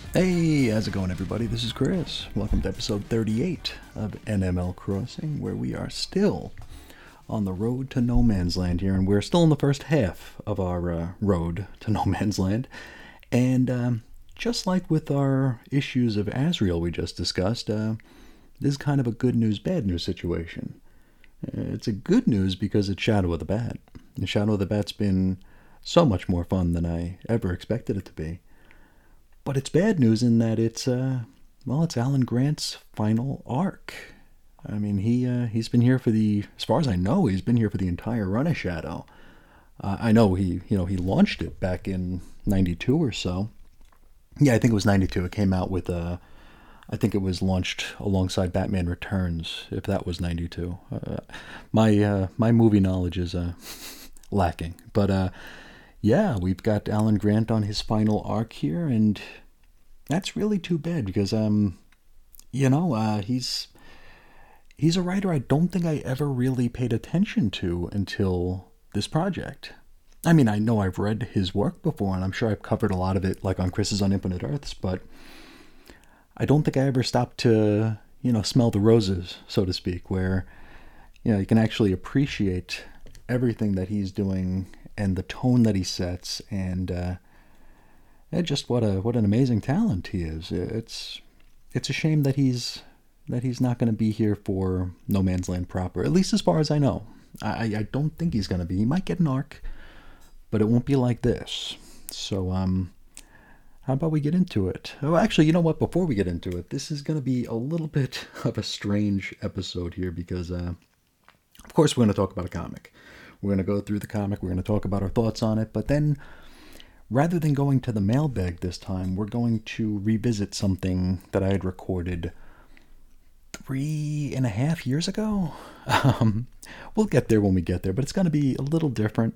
Hey, how's it going, everybody? This is Chris. Welcome to episode 38 of NML Crossing, where we are still on the road to no man's land here, and we're still in the first half of our road to no man's land. And just like with our issues of Azrael we just discussed, this is kind of a good news, bad news situation. It's a good news because it's Shadow of the Bat. And Shadow of the Bat's been so much more fun than I ever expected it to be. But it's bad news in that it's Alan Grant's final arc. I mean, he's been here for as far as I know, he's been here for the entire run of Shadow. I know he launched it back in '92 or so. Yeah, I think it was '92. It came out with I think it was launched alongside Batman Returns, if that was '92. My movie knowledge is lacking, but. Yeah, we've got Alan Grant on his final arc here, and that's really too bad because, he's a writer I don't think I ever really paid attention to until this project. I mean, I know I've read his work before, and I'm sure I've covered a lot of it, like on Chris's on Infinite Earths, but I don't think I ever stopped to, smell the roses, so to speak, where, you can actually appreciate everything that he's doing and the tone that he sets, and just what an amazing talent he is. It's a shame that he's not going to be here for No Man's Land proper, at least as far as I know. I don't think he's going to be. He might get an arc, but it won't be like this. So how about we get into it? Oh, actually, you know what? Before we get into it, this is going to be a little bit of a strange episode here because, of course, we're going to talk about a comic. We're going to go through the comic, we're going to talk about our thoughts on it, but then rather than going to the mailbag this time, we're going to revisit something that I had recorded 3.5 years ago. We'll get there when we get there, but it's going to be a little different.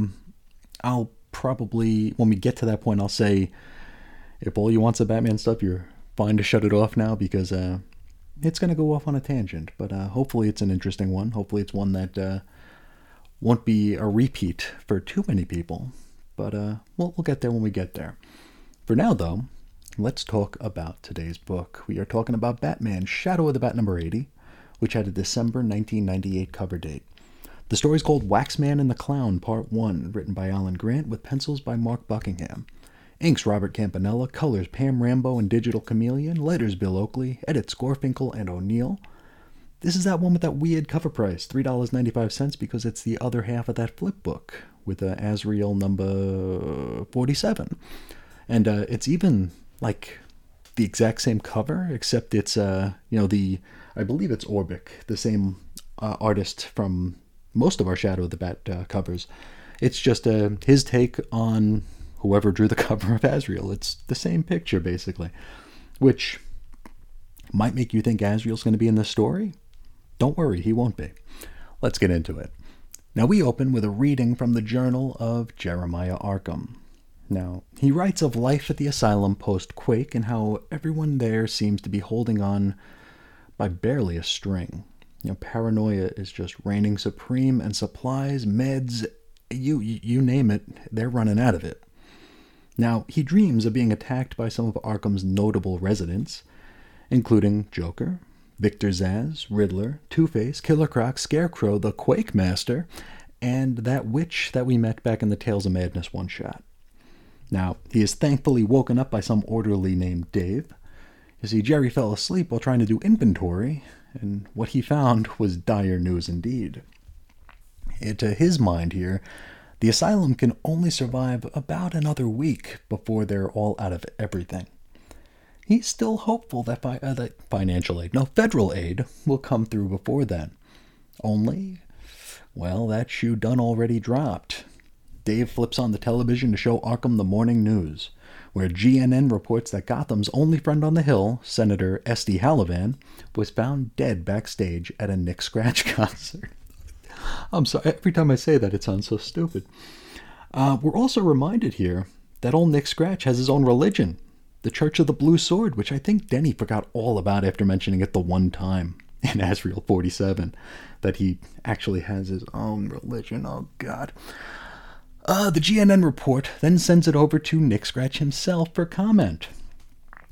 I'll probably, when we get to that point, I'll say, if all you want's a Batman stuff, you're fine to shut it off now because it's going to go off on a tangent, but hopefully it's an interesting one. Hopefully it's one that won't be a repeat for too many people, but we'll get there when we get there. For now, though, let's talk about today's book. We are talking about Batman, Shadow of the Bat number 80, which had a December 1998 cover date. The story is called Waxman and the Clown, Part 1, written by Alan Grant, with pencils by Mark Buckingham. Inks Robert Campanella, colors Pam Rambo and Digital Chameleon, letters Bill Oakley, edits Gorfinkel and O'Neill. This is that one with that weird cover price, $3.95, because it's the other half of that flip book with Azrael number 47. And it's even like the exact same cover, except it's, I believe it's Orbic, the same artist from most of our Shadow of the Bat covers. It's just his take on whoever drew the cover of Azrael. It's the same picture, basically, which might make you think Azrael's going to be in the story. Don't worry, he won't be. Let's get into it. Now, we open with a reading from the journal of Jeremiah Arkham. Now, he writes of life at the asylum post-Quake and how everyone there seems to be holding on by barely a string. Paranoia is just reigning supreme, and supplies, meds, you name it, they're running out of it. Now, he dreams of being attacked by some of Arkham's notable residents, including Joker, Victor Zsasz, Riddler, Two-Face, Killer Croc, Scarecrow, the Quake Master, and that witch that we met back in the Tales of Madness one-shot. Now, he is thankfully woken up by some orderly named Dave. You see, Jerry fell asleep while trying to do inventory, and what he found was dire news indeed. To his mind here, the asylum can only survive about another week before they're all out of everything. He's still hopeful that federal aid will come through before then. Only, well, that shoe done already dropped. Dave flips on the television to show Arkham the morning news, where GNN reports that Gotham's only friend on the Hill, Senator Esty Hallivan, was found dead backstage at a Nick Scratch concert. I'm sorry, every time I say that it sounds so stupid. We're also reminded here that old Nick Scratch has his own religion, the Church of the Blue Sword, which I think Denny forgot all about after mentioning it the one time in Azrael 47, that he actually has his own religion. Oh, God. The GNN report then sends it over to Nick Scratch himself for comment.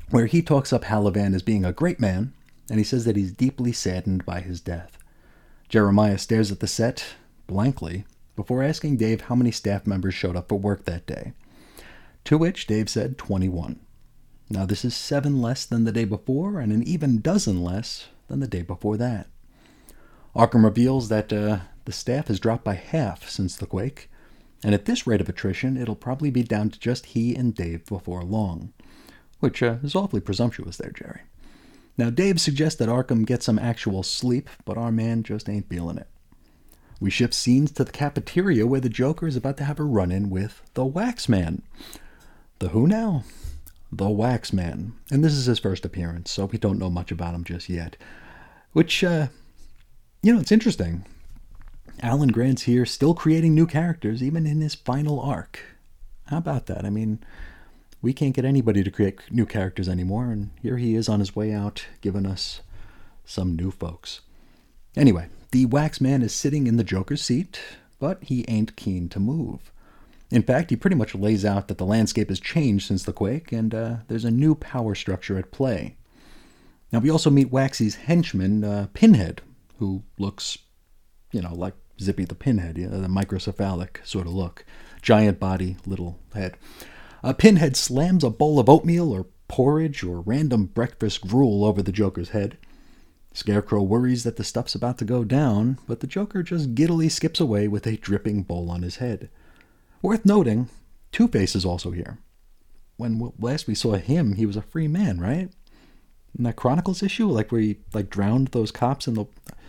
where he talks up Halavan as being a great man, and he says that he's deeply saddened by his death. Jeremiah stares at the set blankly before asking Dave how many staff members showed up for work that day, to which Dave said 21. Now this is 7 less than the day before and an even dozen less than the day before that. Arkham reveals that the staff has dropped by half since the quake, and at this rate of attrition, it'll probably be down to just he and Dave before long, which is awfully presumptuous there, Jerry. Now, Dave suggests that Arkham get some actual sleep, but our man just ain't feeling it. We shift scenes to the cafeteria where the Joker is about to have a run-in with the Waxman. The who now? The Waxman. And this is his first appearance, so we don't know much about him just yet. Which, it's interesting. Alan Grant's here still creating new characters, even in his final arc. How about that? I mean, we can't get anybody to create new characters anymore, and here he is on his way out, giving us some new folks. Anyway, the Waxman is sitting in the Joker's seat, but he ain't keen to move. In fact, he pretty much lays out that the landscape has changed since the quake, and there's a new power structure at play. Now, we also meet Waxy's henchman, Pinhead, who looks, like Zippy the Pinhead, the microcephalic sort of look. Giant body, little head. Pinhead slams a bowl of oatmeal or porridge or random breakfast gruel over the Joker's head. Scarecrow worries that the stuff's about to go down, but the Joker just giddily skips away with a dripping bowl on his head. Worth noting, Two-Face is also here. When last we saw him, he was a free man, right? In that Chronicles issue, where he drowned those cops in the...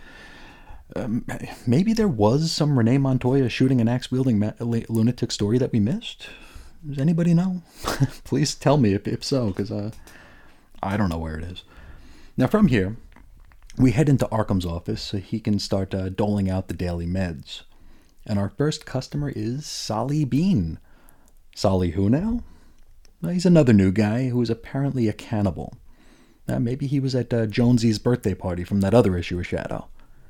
maybe there was some Renee Montoya shooting an axe-wielding lunatic story that we missed? Does anybody know? Please tell me if so, because I don't know where it is. Now from here, we head into Arkham's office so he can start doling out the daily meds. And our first customer is Solly Bean. Solly who now? Well, he's another new guy who is apparently a cannibal. Maybe he was at Jonesy's birthday party from that other issue of Shadow.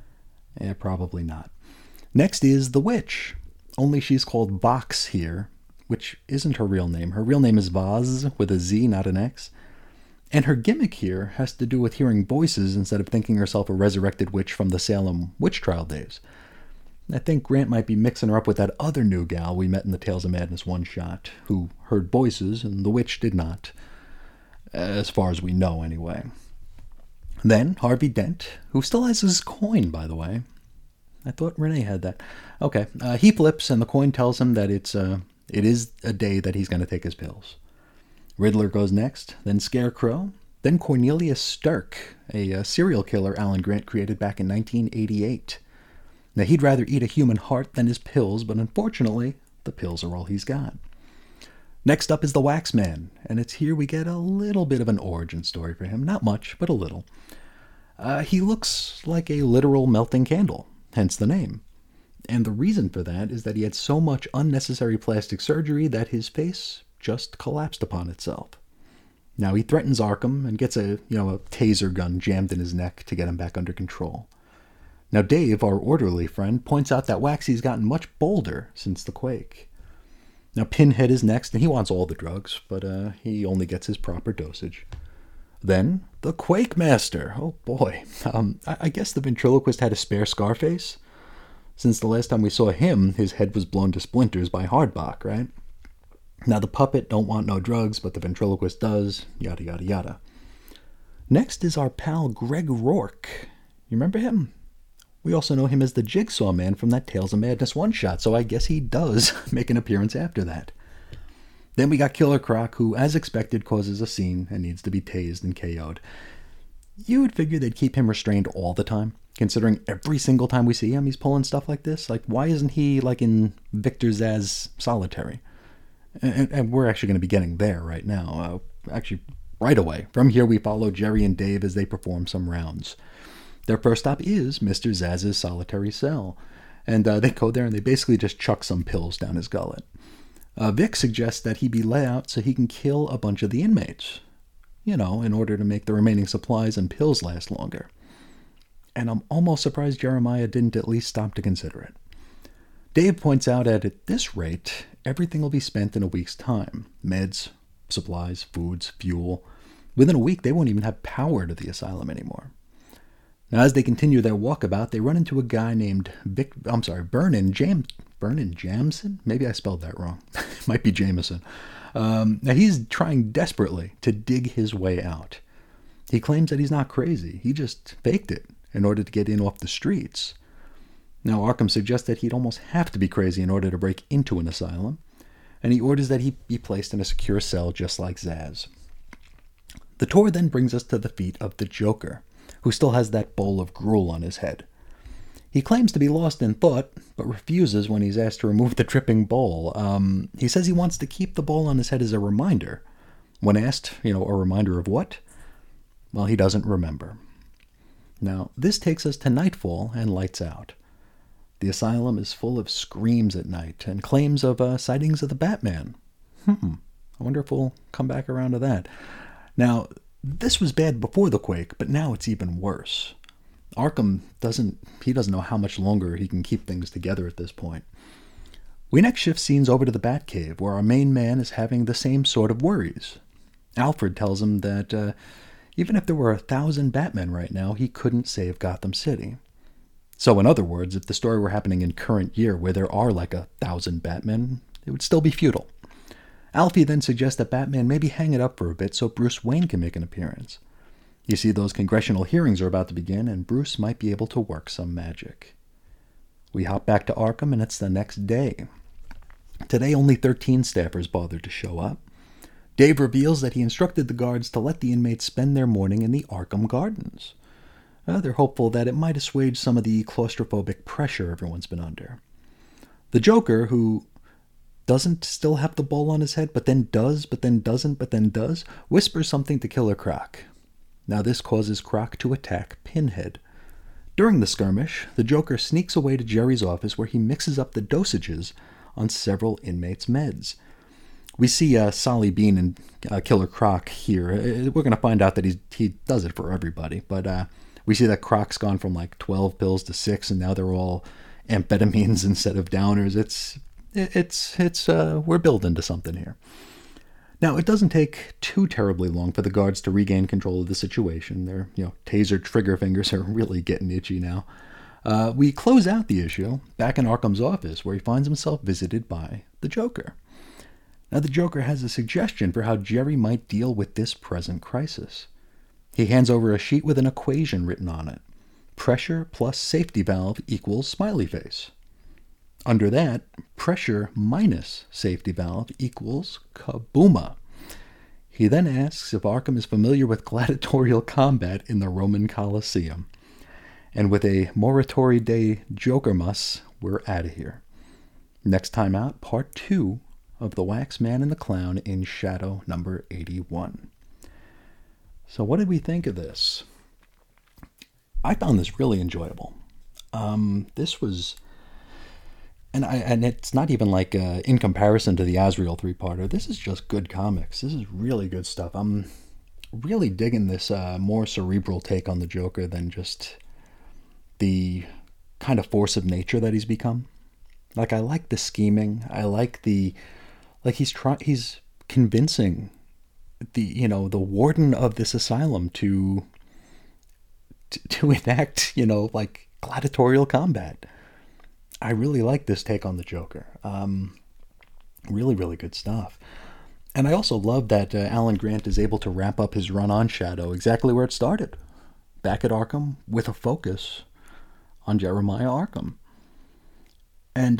Probably not. Next is the Witch, only she's called Vox here, which isn't her real name. Her real name is Vaz, with a Z, not an X. And her gimmick here has to do with hearing voices instead of thinking herself a resurrected witch from the Salem witch trial days. I think Grant might be mixing her up with that other new gal we met in the Tales of Madness one-shot, who heard voices and the witch did not. As far as we know, anyway. Then, Harvey Dent, who still has his coin, by the way. I thought Renee had that. Okay, he flips, and the coin tells him that it is a day that he's going to take his pills. Riddler goes next, then Scarecrow, then Cornelius Stirk, a serial killer Alan Grant created back in 1988. Now, he'd rather eat a human heart than his pills, but unfortunately, the pills are all he's got. Next up is the Waxman, and it's here we get a little bit of an origin story for him. Not much, but a little. He looks like a literal melting candle, hence the name. And the reason for that is that he had so much unnecessary plastic surgery that his face just collapsed upon itself. Now he threatens Arkham and gets a taser gun jammed in his neck to get him back under control. Now Dave, our orderly friend, points out that Waxy's gotten much bolder since the quake. Now Pinhead is next, and he wants all the drugs, but he only gets his proper dosage. Then, the Quake Master. Oh boy. I guess the ventriloquist had a spare Scarface. Since the last time we saw him, his head was blown to splinters by Hardbach, right? Now the puppet don't want no drugs, but the ventriloquist does, yada yada yada. Next is our pal Greg Rourke. You remember him? We also know him as the Jigsaw Man from that Tales of Madness one-shot, so I guess he does make an appearance after that. Then we got Killer Croc, who, as expected, causes a scene and needs to be tased and KO'd. You would figure they'd keep him restrained all the time, considering every single time we see him, he's pulling stuff like this. Like, why isn't he, like in Victor Zsasz Solitary? And we're actually going to be getting there right now. Actually, right away. From here, we follow Jerry and Dave as they perform some rounds. Their first stop is Mr. Zsasz's solitary cell. And they go there and they basically just chuck some pills down his gullet. Vic suggests that he be let out so he can kill a bunch of the inmates. In order to make the remaining supplies and pills last longer. And I'm almost surprised Jeremiah didn't at least stop to consider it. Dave points out that at this rate, everything will be spent in a week's time. Meds, supplies, foods, fuel. Within a week, they won't even have power to the asylum anymore. Now, as they continue their walkabout, they run into a guy named Vernon Jamson? Maybe I spelled that wrong. It might be Jameson. Now, he's trying desperately to dig his way out. He claims that he's not crazy. He just faked it in order to get in off the streets. Now, Arkham suggests that he'd almost have to be crazy in order to break into an asylum, and he orders that he be placed in a secure cell just like Zsasz. The tour then brings us to the feet of the Joker, who still has that bowl of gruel on his head. He claims to be lost in thought, but refuses when he's asked to remove the dripping bowl. He says he wants to keep the bowl on his head as a reminder. When asked, a reminder of what? Well, he doesn't remember. Now, this takes us to nightfall and lights out. The asylum is full of screams at night and claims of sightings of the Batman. I wonder if we'll come back around to that. Now, this was bad before the quake, but now it's even worse. Arkham doesn't know how much longer he can keep things together at this point. We next shift scenes over to the Batcave, where our main man is having the same sort of worries. Alfred tells him that even if there were 1,000 Batmen right now, he couldn't save Gotham City. So in other words, if the story were happening in current year where there are like 1,000 Batmen, it would still be futile. Alfie then suggests that Batman maybe hang it up for a bit so Bruce Wayne can make an appearance. You see, those congressional hearings are about to begin, and Bruce might be able to work some magic. We hop back to Arkham, and it's the next day. Today, only 13 staffers bothered to show up. Dave reveals that he instructed the guards to let the inmates spend their morning in the Arkham Gardens. They're hopeful that it might assuage some of the claustrophobic pressure everyone's been under. The Joker, who doesn't still have the bowl on his head, but then does, but then doesn't, but then does, whispers something to Killer Croc. Now this causes Croc to attack Pinhead. During the skirmish, the Joker sneaks away to Jerry's office where he mixes up the dosages on several inmates' meds. We see Solly Bean and Killer Croc here. We're going to find out that he does it for everybody, but we see that Croc's gone from 12 pills to 6, and now they're all amphetamines instead of downers. We're building to something here. Now, it doesn't take too terribly long for the guards to regain control of the situation. Their, taser trigger fingers are really getting itchy now. We close out the issue back in Arkham's office, where he finds himself visited by the Joker. Now, the Joker has a suggestion for how Jerry might deal with this present crisis. He hands over a sheet with an equation written on it. Pressure plus safety valve equals smiley face. Under that, pressure minus safety valve equals kabooma. He then asks if Arkham is familiar with gladiatorial combat in the Roman Colosseum. And with a Morituri de Jokermas, we're out of here. Next time out, part 2 of The Wax Man and the Clown in Shadow number 81. So what did we think of this? I found this really enjoyable. This was... And it's not even in comparison to the Azrael 3-parter. This is just good comics. This is really good stuff. I'm really digging this more cerebral take on the Joker than just the kind of force of nature that he's become. I like the scheming. I like the he's convincing the warden of this asylum to enact gladiatorial combat. I really like this take on the Joker. Really, really good stuff. And I also love that Alan Grant is able to wrap up his run on Shadow exactly where it started. Back at Arkham with a focus on Jeremiah Arkham. And,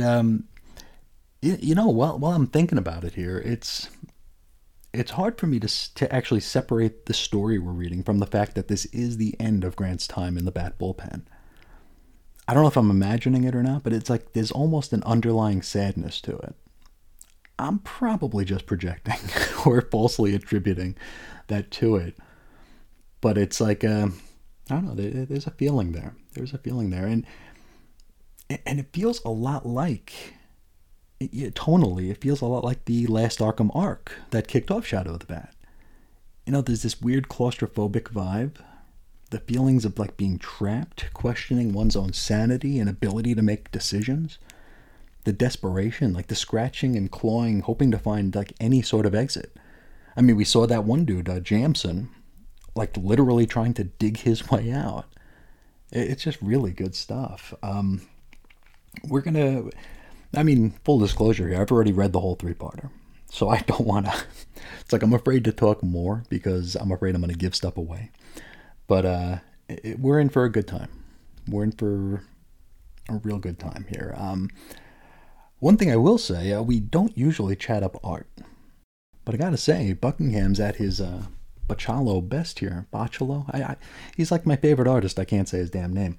while I'm thinking about it here, it's hard for me to actually separate the story we're reading from the fact that this is the end of Grant's time in the Bat Bullpen. I don't know if I'm imagining it or not, but it's there's almost an underlying sadness to it. I'm probably just projecting or falsely attributing that to it. But it's I don't know, there's a feeling there. There's a feeling there. And it feels a lot tonally, it feels a lot like the last Arkham arc that kicked off Shadow of the Bat. There's this weird claustrophobic vibe. The feelings of being trapped, questioning one's own sanity and ability to make decisions. The desperation, the scratching and clawing, hoping to find any sort of exit. I mean, we saw that one dude, Jamson, like literally trying to dig his way out. It's just really good stuff. We're gonna, I mean, full disclosure here, I've already read the whole three-parter. So I don't want to, it's like I'm afraid to talk more because I'm afraid I'm going to give stuff away. But we're in for a good time. We're in for a real good time here. One thing I will say, we don't usually chat up art. But I gotta say, Buckingham's at his Bacalo best here. Bacalo? He's like my favorite artist. I can't say his damn name.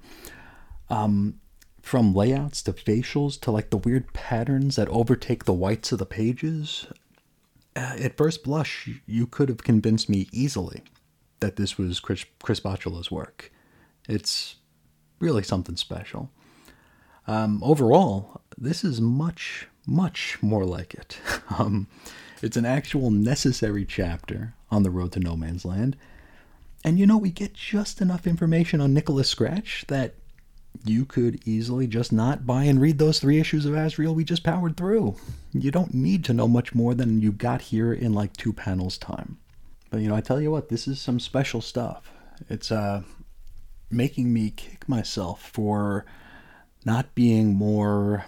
From layouts to facials to like the weird patterns that overtake the whites of the pages. At first blush, you could have convinced me easily that this was Chris Bacalo's work. It's really something special. Overall, this is much, much more like it. It's an actual necessary chapter on the road to No Man's Land. And we get just enough information on Nicholas Scratch that you could easily just not buy and read those 3 issues of Asriel we just powered through. You don't need to know much more than you got here in like 2 panels time. But I tell you what, this is some special stuff. It's making me kick myself for not being more...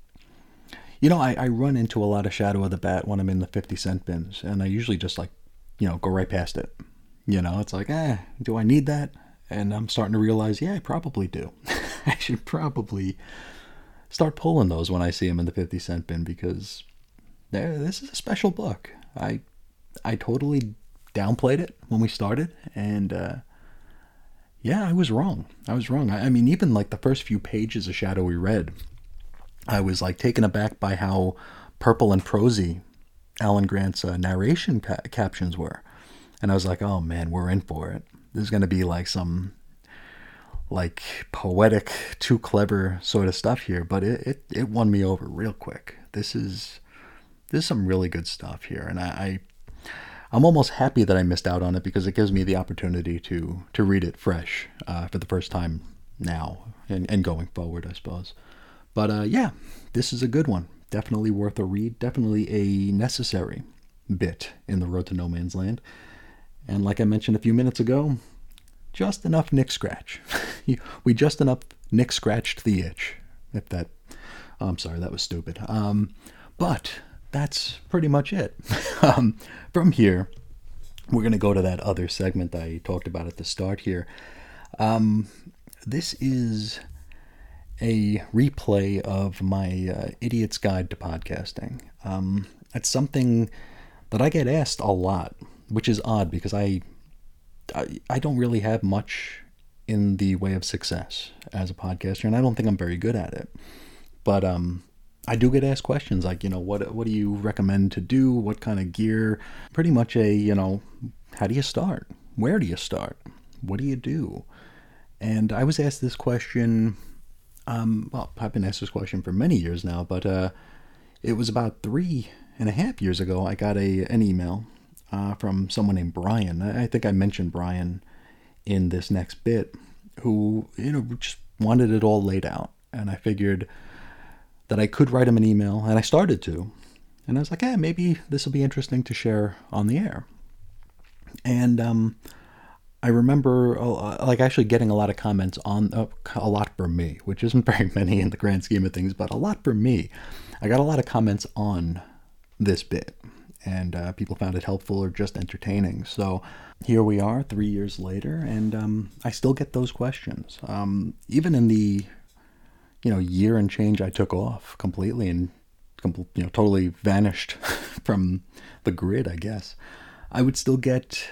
I run into a lot of Shadow of the Bat when I'm in the 50-cent bins, and I usually just go right past it. It's like, do I need that? And I'm starting to realize, yeah, I probably do. I should probably start pulling those when I see them in the 50-cent bin, because this is a special book. I totally downplayed it when we started, and yeah, I was wrong. I mean, even like the first few pages of Shadow we read, I was like taken aback by how purple and prosy Alan Grant's narration captions were. And I was like, oh man, we're in for it. This is going to be like some like poetic, too clever sort of stuff here, but it won me over real quick. This is some really good stuff here, and I'm almost happy that I missed out on it, because it gives me the opportunity to read it fresh for the first time now and going forward, I suppose. But yeah, this is a good one. Definitely worth a read. Definitely a necessary bit in the road to No Man's Land. And like I mentioned a few minutes ago, just enough Nick Scratch. We just enough Nick scratched the itch. If that... Oh, I'm sorry, that was stupid. But that's pretty much it. From here, we're going to go to that other segment I talked about at the start here. This is a replay of my Idiot's Guide to Podcasting. It's something that I get asked a lot, which is odd, because I don't really have much in the way of success as a podcaster, and I don't think I'm very good at it. But I do get asked questions like, what do you recommend to do? What kind of gear? Pretty much how do you start? Where do you start? What do you do? And I was asked this question, I've been asked this question for many years now, but it was about 3.5 years ago, I got an email from someone named Brian. I think I mentioned Brian in this next bit, who, just wanted it all laid out. And I figured that I could write him an email, and I started to. And I was like, maybe this will be interesting to share on the air. And I remember actually getting a lot of comments on, a lot for me, which isn't very many in the grand scheme of things, but a lot for me. I got a lot of comments on this bit, and people found it helpful or just entertaining. So here we are 3 years later, and I still get those questions. Even in the year and change I took off completely and totally vanished from the grid, I guess, I would still get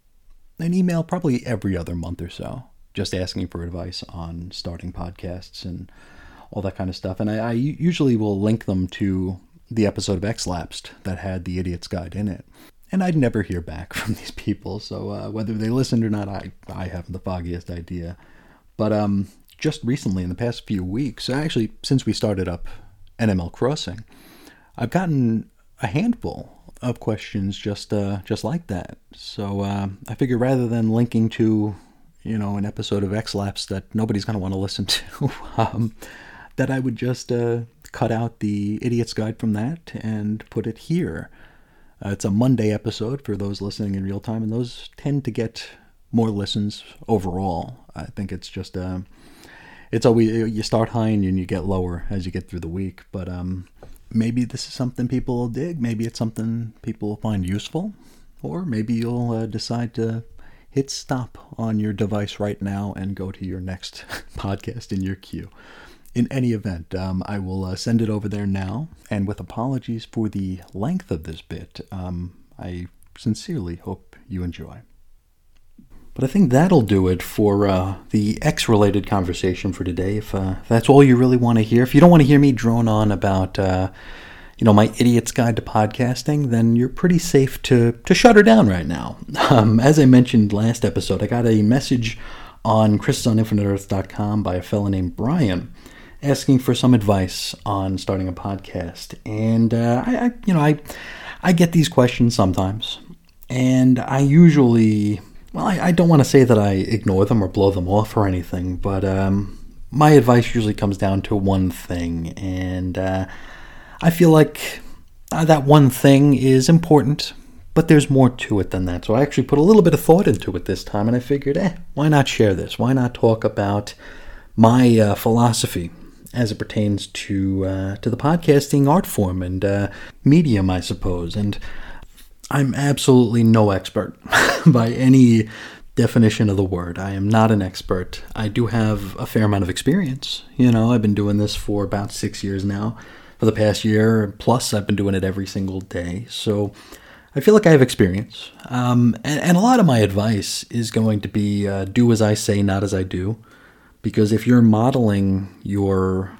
an email probably every other month or so, just asking for advice on starting podcasts and all that kind of stuff. And I usually will link them to the episode of X-Lapsed that had the Idiot's Guide in it. And I'd never hear back from these people, so whether they listened or not, I haven't the foggiest idea. But just recently, in the past few weeks, actually since we started up NML Crossing, I've gotten a handful of questions just like that. So I figure rather than linking to an episode of X-Lapsed that nobody's going to want to listen to, that I would just cut out the Idiot's Guide from that and put it here. It's a Monday episode for those listening in real time, and those tend to get more listens overall. I think it's just it's always, you start high and you get lower as you get through the week. But maybe this is something people will dig. Maybe it's something people will find useful, or maybe you'll decide to hit stop on your device right now and go to your next podcast in your queue. In any event, I will send it over there now, and with apologies for the length of this bit, I sincerely hope you enjoy. But I think that'll do it for the X-related conversation for today, if that's all you really want to hear. If you don't want to hear me drone on about, my idiot's guide to podcasting, then you're pretty safe to shut her down right now. As I mentioned last episode, I got a message on chrisisoninfiniteearth.com by a fella named Brian asking for some advice on starting a podcast. And, I get these questions sometimes, and I usually... Well, I don't want to say that I ignore them or blow them off or anything, but my advice usually comes down to one thing, and I feel like that one thing is important, but there's more to it than that. So I actually put a little bit of thought into it this time, and I figured, why not share this? Why not talk about my philosophy as it pertains to the podcasting art form and medium, I suppose, and I'm absolutely no expert by any definition of the word. I am not an expert. I do have a fair amount of experience. I've been doing this for about 6 years now. For the past year plus, I've been doing it every single day. So I feel like I have experience. And a lot of my advice is going to be do as I say, not as I do. Because if you're modeling your...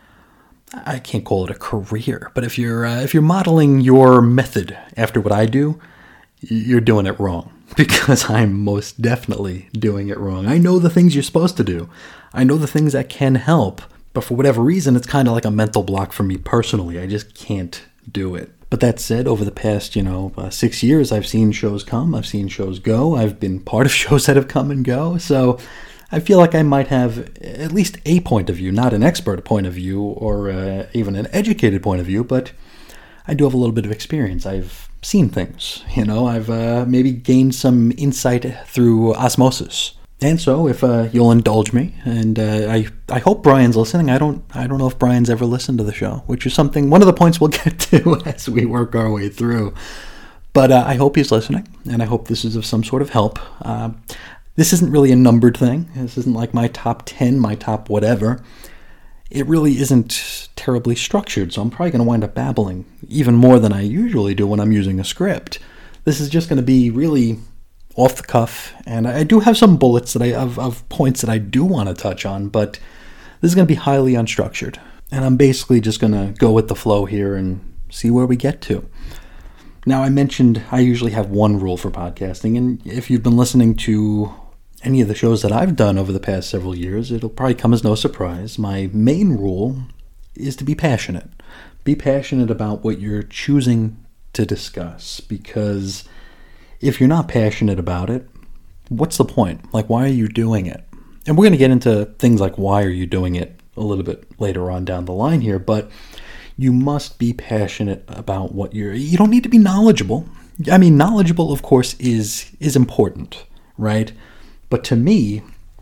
I can't call it a career, but if you're modeling your method after what I do, you're doing it wrong, because I'm most definitely doing it wrong. I know the things you're supposed to do. I know the things that can help, but for whatever reason, it's kind of like a mental block for me personally. I just can't do it. But that said, over the past, 6 years, I've seen shows come, I've seen shows go, I've been part of shows that have come and go, so I feel like I might have at least a point of view, not an expert point of view or even an educated point of view, but I do have a little bit of experience. I've seen things, I've maybe gained some insight through osmosis. And so if you'll indulge me, and I hope Brian's listening. I don't know if Brian's ever listened to the show, which is one of the points we'll get to as we work our way through. But I hope he's listening, and I hope this is of some sort of help. This isn't really a numbered thing. This isn't like my top 10, my top whatever. It really isn't terribly structured, so I'm probably going to wind up babbling even more than I usually do when I'm using a script. This is just going to be really off the cuff, and I do have some bullets of points that I do want to touch on, but this is going to be highly unstructured. And I'm basically just going to go with the flow here and see where we get to. Now, I mentioned I usually have one rule for podcasting, and if you've been listening to any of the shows that I've done over the past several years, it'll probably come as no surprise. My main rule is to be passionate. Be passionate about what you're choosing to discuss, because if you're not passionate about it, what's the point? Like, why are you doing it? And we're going to get into things like why are you doing it a little bit later on down the line here, but you must be passionate about what you don't need to be knowledgeable. I mean, knowledgeable, of course, is important, right? But to me,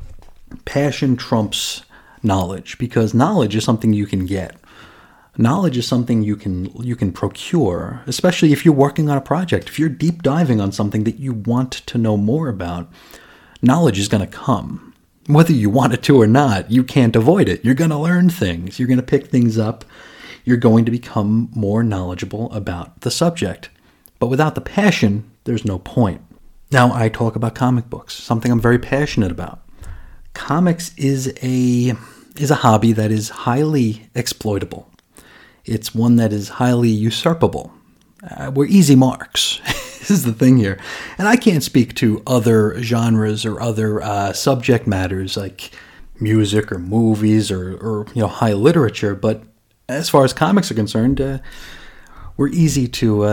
passion trumps knowledge, because knowledge is something you can get. Knowledge is something you can procure, especially if you're working on a project. If you're deep diving on something that you want to know more about, knowledge is going to come. Whether you want it to or not, you can't avoid it. You're going to learn things. You're going to pick things up. You're going to become more knowledgeable about the subject. But without the passion, there's no point. Now, I talk about comic books, something I'm very passionate about. Comics is a hobby that is highly exploitable. It's one that is highly usurpable. We're easy marks. This is the thing here. And I can't speak to other genres or other subject matters like music or movies or high literature, but as far as comics are concerned, we're easy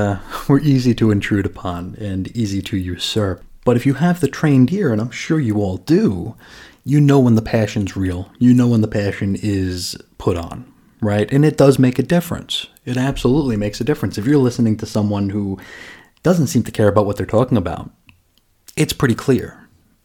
to intrude upon and easy to usurp. But if you have the trained ear, and I'm sure you all do, you know when the passion's real. You know when the passion is put on, right? And it does make a difference. It absolutely makes a difference. If you're listening to someone who doesn't seem to care about what they're talking about, it's pretty clear.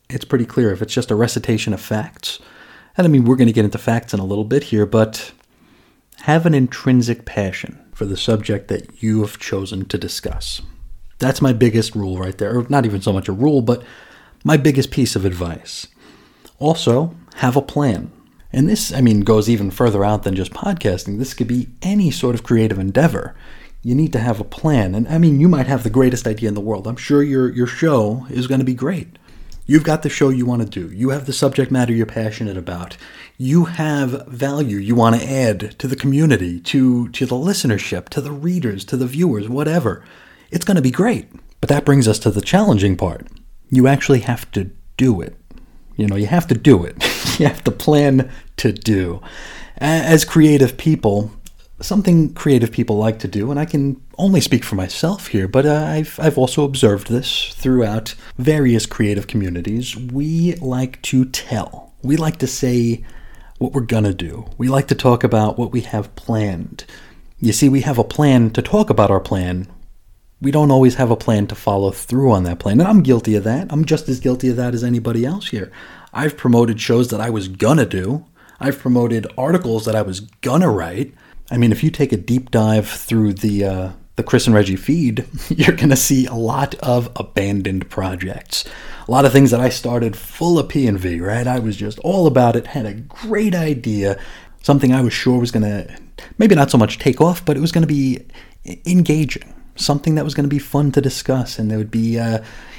it's pretty clear. If it's just a recitation of facts, and I mean, we're going to get into facts in a little bit here, but have an intrinsic passion for the subject that you have chosen to discuss. That's my biggest rule right there. Or not even so much a rule, but my biggest piece of advice. Also, have a plan. And this, I mean, goes even further out than just podcasting. This could be any sort of creative endeavor. You need to have a plan. And I mean, you might have the greatest idea in the world. I'm sure your show is going to be great. You've got the show you want to do. You have the subject matter you're passionate about. You have value you want to add to the community, to the listenership, to the readers, to the viewers, whatever. It's going to be great. But that brings us to the challenging part. You actually have to do it. You know, you have to do it. You have to plan to do. As creative people, something creative people like to do, and I can only speak for myself here, but I've also observed this throughout various creative communities. We like to tell. We like to say what we're gonna do. We like to talk about what we have planned. You see, we have a plan to talk about our plan. We don't always have a plan to follow through on that plan. And I'm guilty of that. I'm just as guilty of that as anybody else here. I've promoted shows that I was gonna do. I've promoted articles that I was gonna write. I mean, if you take a deep dive through the Chris and Reggie feed, you're going to see a lot of abandoned projects. A lot of things that I started full of P&V, right? I was just all about it, had a great idea, something I was sure was going to, maybe not so much take off, but it was going to be engaging, something that was going to be fun to discuss, and there would be, a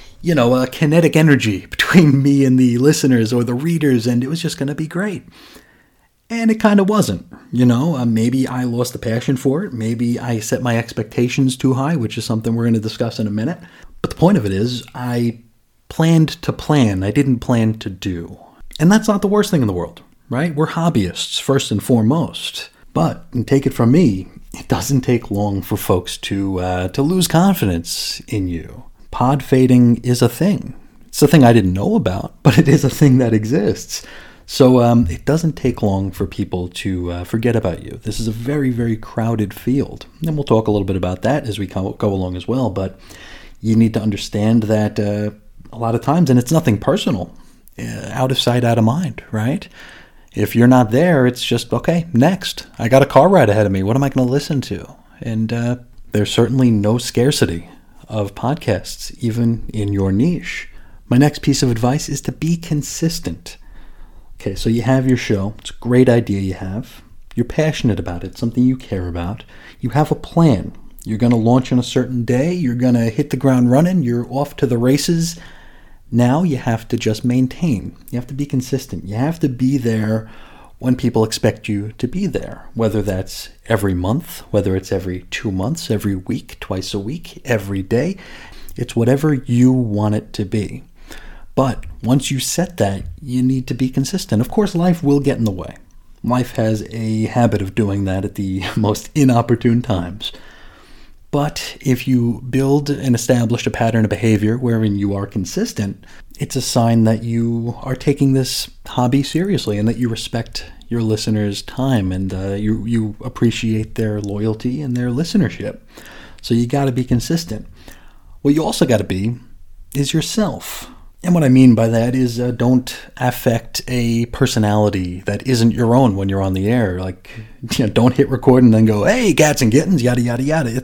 kinetic energy between me and the listeners or the readers, and it was just going to be great. And it kind of wasn't, maybe I lost the passion for it. Maybe I set my expectations too high, which is something we're going to discuss in a minute. But the point of it is I planned to plan. I didn't plan to do. And that's not the worst thing in the world, right? We're hobbyists first and foremost. But, and take it from me, it doesn't take long for folks to lose confidence in you. Pod fading is a thing. It's a thing I didn't know about, but it is a thing that exists. So it doesn't take long for people to forget about you. This is a very, very crowded field. And we'll talk a little bit about that as we go along as well. But you need to understand that a lot of times, and it's nothing personal, out of sight, out of mind, right? If you're not there, it's just, okay, next. I got a car ride ahead of me. What am I going to listen to? And there's certainly no scarcity of podcasts, even in your niche. My next piece of advice is to be consistent. Okay, so you have your show. It's a great idea you have. You're passionate about it, something you care about. You have a plan. You're going to launch on a certain day. You're going to hit the ground running. You're off to the races. Now you have to just maintain. You have to be consistent. You have to be there when people expect you to be there, whether that's every month, whether it's every 2 months, every week, twice a week, every day. It's whatever you want it to be. But once you set that, you need to be consistent. Of course, life will get in the way. Life has a habit of doing that at the most inopportune times. But if you build and establish a pattern of behavior wherein you are consistent, it's a sign that you are taking this hobby seriously and that you respect your listeners' time and you appreciate their loyalty and their listenership. So you got to be consistent. What you also got to be is yourself. And what I mean by that is don't affect a personality that isn't your own when you're on the air. Like, don't hit record and then go, hey, cats and kittens, yada, yada, yada.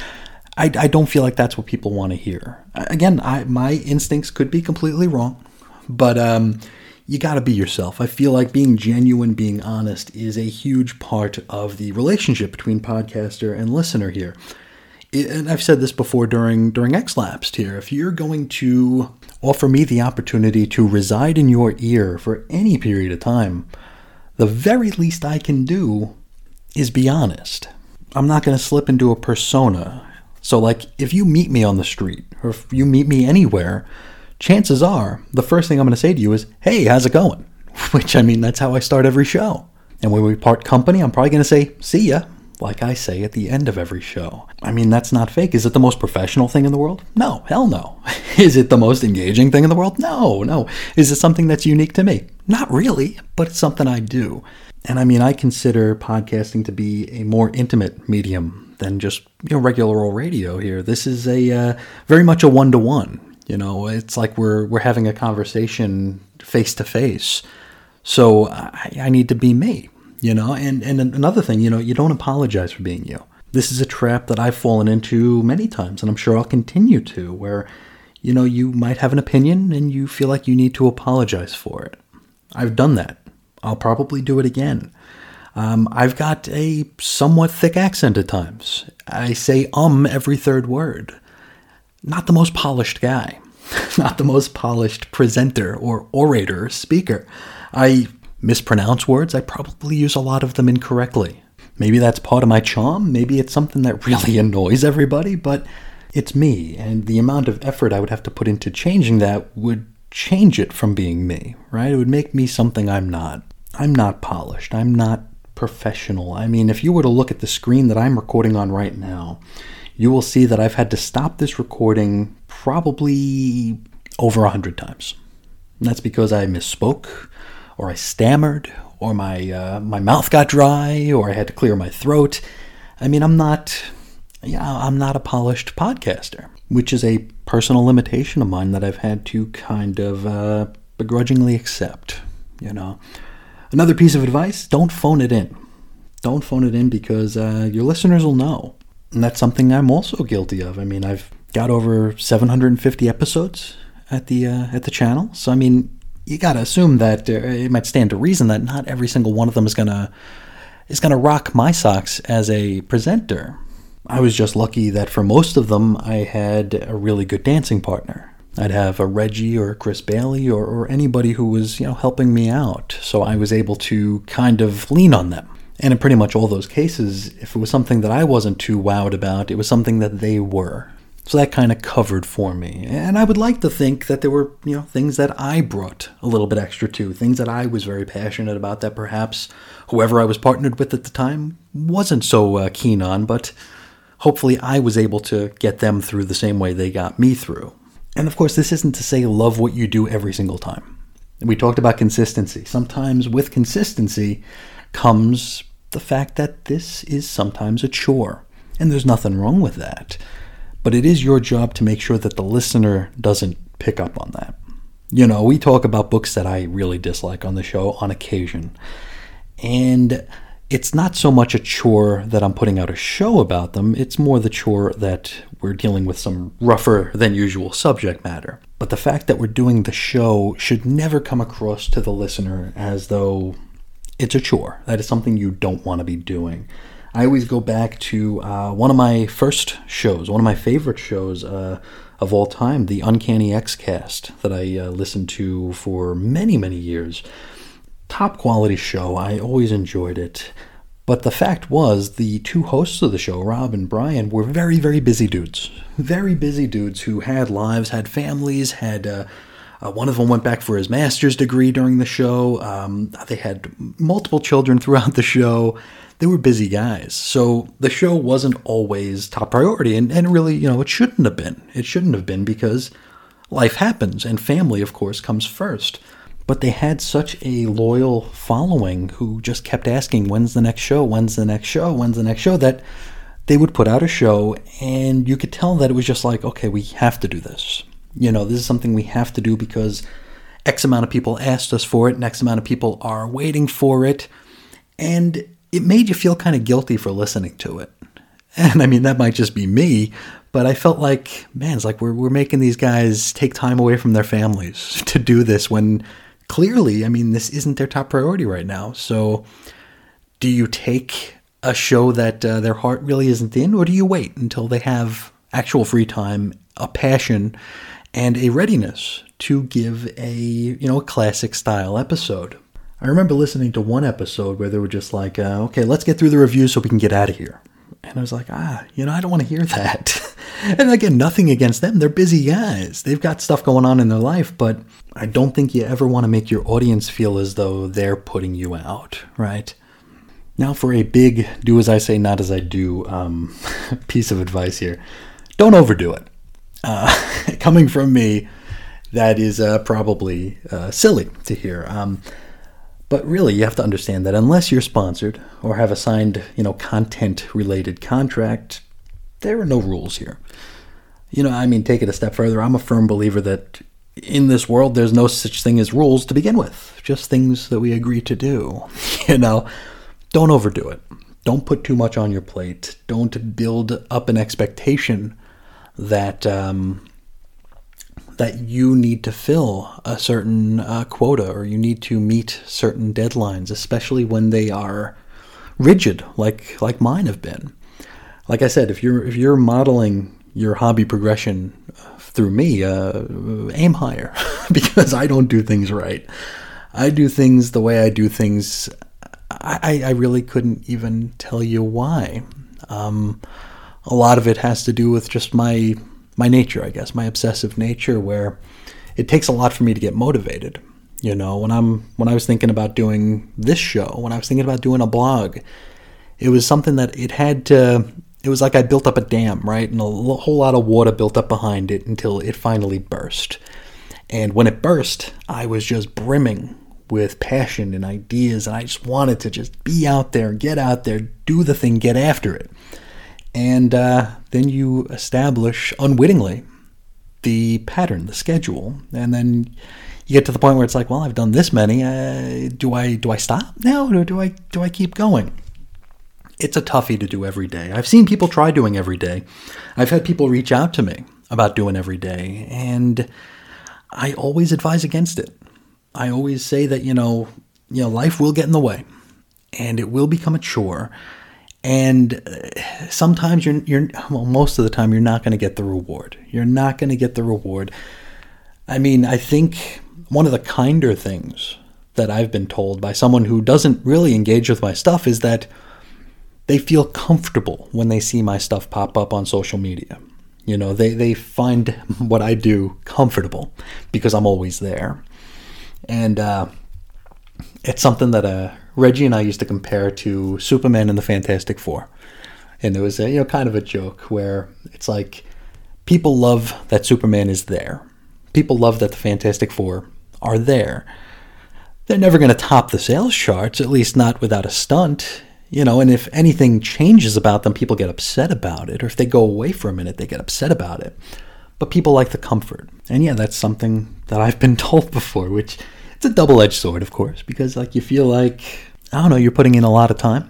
I don't feel like that's what people want to hear. Again, my instincts could be completely wrong, but you got to be yourself. I feel like being genuine, being honest is a huge part of the relationship between podcaster and listener here. And I've said this before during X-Lapsed here. If you're going to offer me the opportunity to reside in your ear for any period of time, the very least I can do is be honest. I'm not going to slip into a persona. So like, if you meet me on the street or if you meet me anywhere, chances are the first thing I'm going to say to you is, hey, how's it going? Which, I mean, that's how I start every show. And when we part company, I'm probably going to say, see ya, like I say at the end of every show. I mean, that's not fake. Is it the most professional thing in the world? No, hell no. Is it the most engaging thing in the world? No. Is it something that's unique to me? Not really, but it's something I do. And I mean, I consider podcasting to be a more intimate medium than just regular old radio here. This is a very much a one-to-one. It's like we're having a conversation face to face. So I need to be me, And another thing, you don't apologize for being you. This is a trap that I've fallen into many times, and I'm sure I'll continue to, where, you might have an opinion and you feel like you need to apologize for it. I've done that. I'll probably do it again. I've got a somewhat thick accent at times. I say every third word. Not the most polished guy. Not the most polished presenter or orator or speaker. I mispronounce words. I probably use a lot of them incorrectly. Maybe that's part of my charm. Maybe it's something that really annoys everybody, but it's me. And the amount of effort I would have to put into changing that would change it from being me, right? It would make me something I'm not. I'm not polished. I'm not professional. I mean, if you were to look at the screen that I'm recording on right now, you will see that I've had to stop this recording probably over 100 times. And that's because I misspoke, or I stammered, or my mouth got dry, or I had to clear my throat. I mean, I'm not a polished podcaster, which is a personal limitation of mine that I've had to kind of begrudgingly accept, Another piece of advice, don't phone it in. Don't phone it in because your listeners will know. And that's something I'm also guilty of. I mean, I've got over 750 episodes at the channel. So, I mean, you got to assume that it might stand to reason that not every single one of them is gonna rock my socks as a presenter. I was just lucky that for most of them, I had a really good dancing partner. I'd have a Reggie or a Chris Bailey or anybody who was, helping me out. So I was able to kind of lean on them. And in pretty much all those cases, if it was something that I wasn't too wowed about, it was something that they were. So that kind of covered for me. And I would like to think that there were, things that I brought a little bit extra to, things that I was very passionate about that perhaps whoever I was partnered with at the time wasn't so keen on, but hopefully I was able to get them through the same way they got me through. And of course, this isn't to say love what you do every single time. We talked about consistency. Sometimes with consistency comes the fact that this is sometimes a chore. And there's nothing wrong with that. But it is your job to make sure that the listener doesn't pick up on that. We talk about books that I really dislike on the show on occasion. And it's not so much a chore that I'm putting out a show about them, it's more the chore that we're dealing with some rougher than usual subject matter. But the fact that we're doing the show should never come across to the listener as though it's a chore. That is something you don't want to be doing. I always go back to one of my first shows, one of my favorite shows of all time, the Uncanny X-Cast, that I listened to for many, many years. Top quality show. I always enjoyed it. But the fact was, the two hosts of the show, Rob and Brian, were very, very busy dudes. Very busy dudes who had lives, had families, had... one of them went back for his master's degree during the show. They had multiple children throughout the show. They were busy guys. So the show wasn't always top priority. And really, it shouldn't have been. It shouldn't have been because life happens and family, of course, comes first. But they had such a loyal following who just kept asking, when's the next show? When's the next show? When's the next show? That they would put out a show and you could tell that it was just like, okay, we have to do this. This is something we have to do because X amount of people asked us for it and X amount of people are waiting for it. And it made you feel kind of guilty for listening to it. And I mean, that might just be me, but I felt like, man, it's like we're making these guys take time away from their families to do this when clearly, I mean, this isn't their top priority right now. So do you take a show that their heart really isn't in, or do you wait until they have actual free time, a passion, and a readiness to give a classic style episode? I remember listening to one episode where they were just like, okay, let's get through the review so we can get out of here. And I was like, I don't want to hear that. And again, nothing against them. They're busy guys. They've got stuff going on in their life, but I don't think you ever want to make your audience feel as though they're putting you out, right? Now for a big do as I say, not as I do piece of advice here. Don't overdo it. Coming from me, that is probably silly to hear. But really, you have to understand that unless you're sponsored or have a signed, content-related contract, there are no rules here. I mean, take it a step further. I'm a firm believer that in this world, there's no such thing as rules to begin with, just things that we agree to do. Don't overdo it. Don't put too much on your plate. Don't build up an expectation that that you need to fill a certain quota, or you need to meet certain deadlines, especially when they are rigid, like mine have been. Like I said, if you're modeling your hobby progression through me, aim higher, because I don't do things right. I do things the way I do things. I really couldn't even tell you why. A lot of it has to do with just my nature, I guess, my obsessive nature, where it takes a lot for me to get motivated. When I was thinking about doing this show, when I was thinking about doing a blog, it was something that it was like I built up a dam, right? And a whole lot of water built up behind it until it finally burst. And when it burst, I was just brimming with passion and ideas, and I just wanted to just be out there, get out there, do the thing, get after it. And then you establish unwittingly the pattern, the schedule, and then you get to the point where it's like, well, I've done this many. Do I stop now, or do I keep going? It's a toughie to do every day. I've seen people try doing every day. I've had people reach out to me about doing every day, and I always advise against it. I always say that life will get in the way, and it will become a chore. And sometimes most of the time, you're not going to get the reward. You're not going to get the reward. I mean, I think one of the kinder things that I've been told by someone who doesn't really engage with my stuff is that they feel comfortable when they see my stuff pop up on social media. They find what I do comfortable because I'm always there. And it's something that Reggie and I used to compare to Superman and the Fantastic Four. And it was kind of a joke where it's like, people love that Superman is there. People love that the Fantastic Four are there. They're never going to top the sales charts, at least not without a stunt. And if anything changes about them, people get upset about it. Or if they go away for a minute, they get upset about it. But people like the comfort. And yeah, that's something that I've been told before, which it's a double-edged sword, of course, because you feel like, I don't know, you're putting in a lot of time.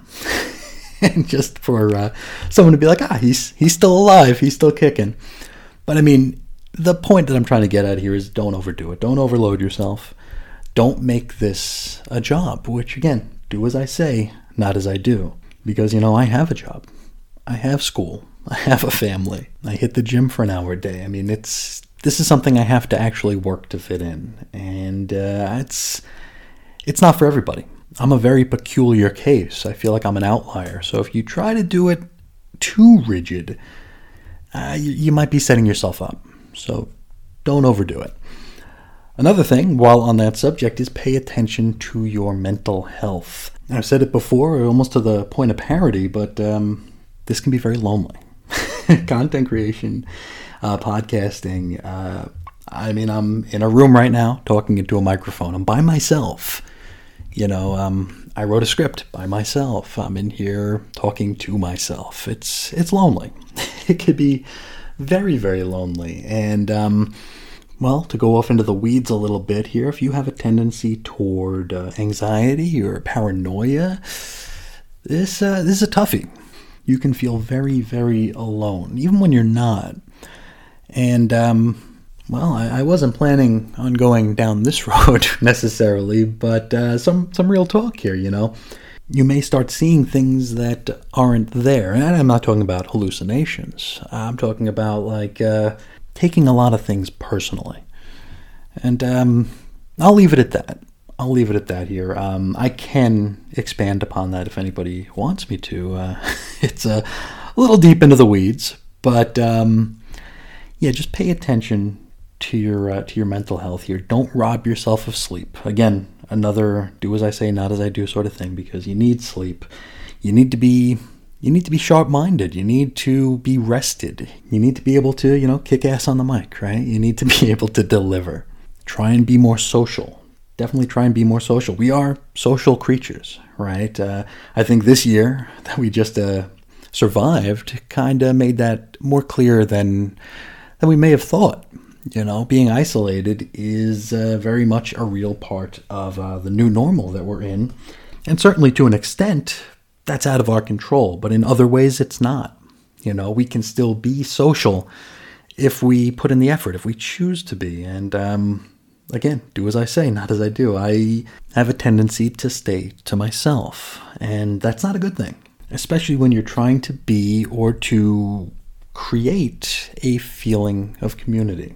And just for someone to be like, he's still alive, he's still kicking. But I mean, the point that I'm trying to get at here is don't overdo it. Don't overload yourself. Don't make this a job, which again, do as I say, not as I do. Because, I have a job. I have school. I have a family. I hit the gym for an hour a day. I mean, this is something I have to actually work to fit in. And it's not for everybody. I'm a very peculiar case. I feel like I'm an outlier. So if you try to do it too rigid, you might be setting yourself up. So don't overdo it. Another thing, while on that subject, is pay attention to your mental health. I've said it before, almost to the point of parody, but this can be very lonely. Content creation, podcasting. I mean, I'm in a room right now talking into a microphone. I'm by myself. I wrote a script by myself. I'm in here talking to myself. It's lonely. It could be very, very lonely. And to go off into the weeds a little bit here, if you have a tendency toward anxiety or paranoia, this is a toughie. You can feel very, very alone, even when you're not. And, I wasn't planning on going down this road necessarily, but some real talk here, You may start seeing things that aren't there. And I'm not talking about hallucinations. I'm talking about, taking a lot of things personally. And I'll leave it at that. I'll leave it at that here. I can expand upon that if anybody wants me to. It's a little deep into the weeds, but just pay attention to your mental health here. Don't rob yourself of sleep. Again, another do as I say, not as I do sort of thing, because you need sleep. You need to be sharp-minded. You need to be rested. You need to be able to, kick ass on the mic, right? You need to be able to deliver. Try and be more social. Definitely try and be more social. We are social creatures, right? I think this year that we just survived kind of made that more clear than than we may have thought. Being isolated is very much a real part of the new normal that we're in. And certainly to an extent, that's out of our control. But in other ways, it's not. We can still be social if we put in the effort, if we choose to be. And again, do as I say, not as I do. I have a tendency to stay to myself. And that's not a good thing, especially when you're trying to be or to create a feeling of community.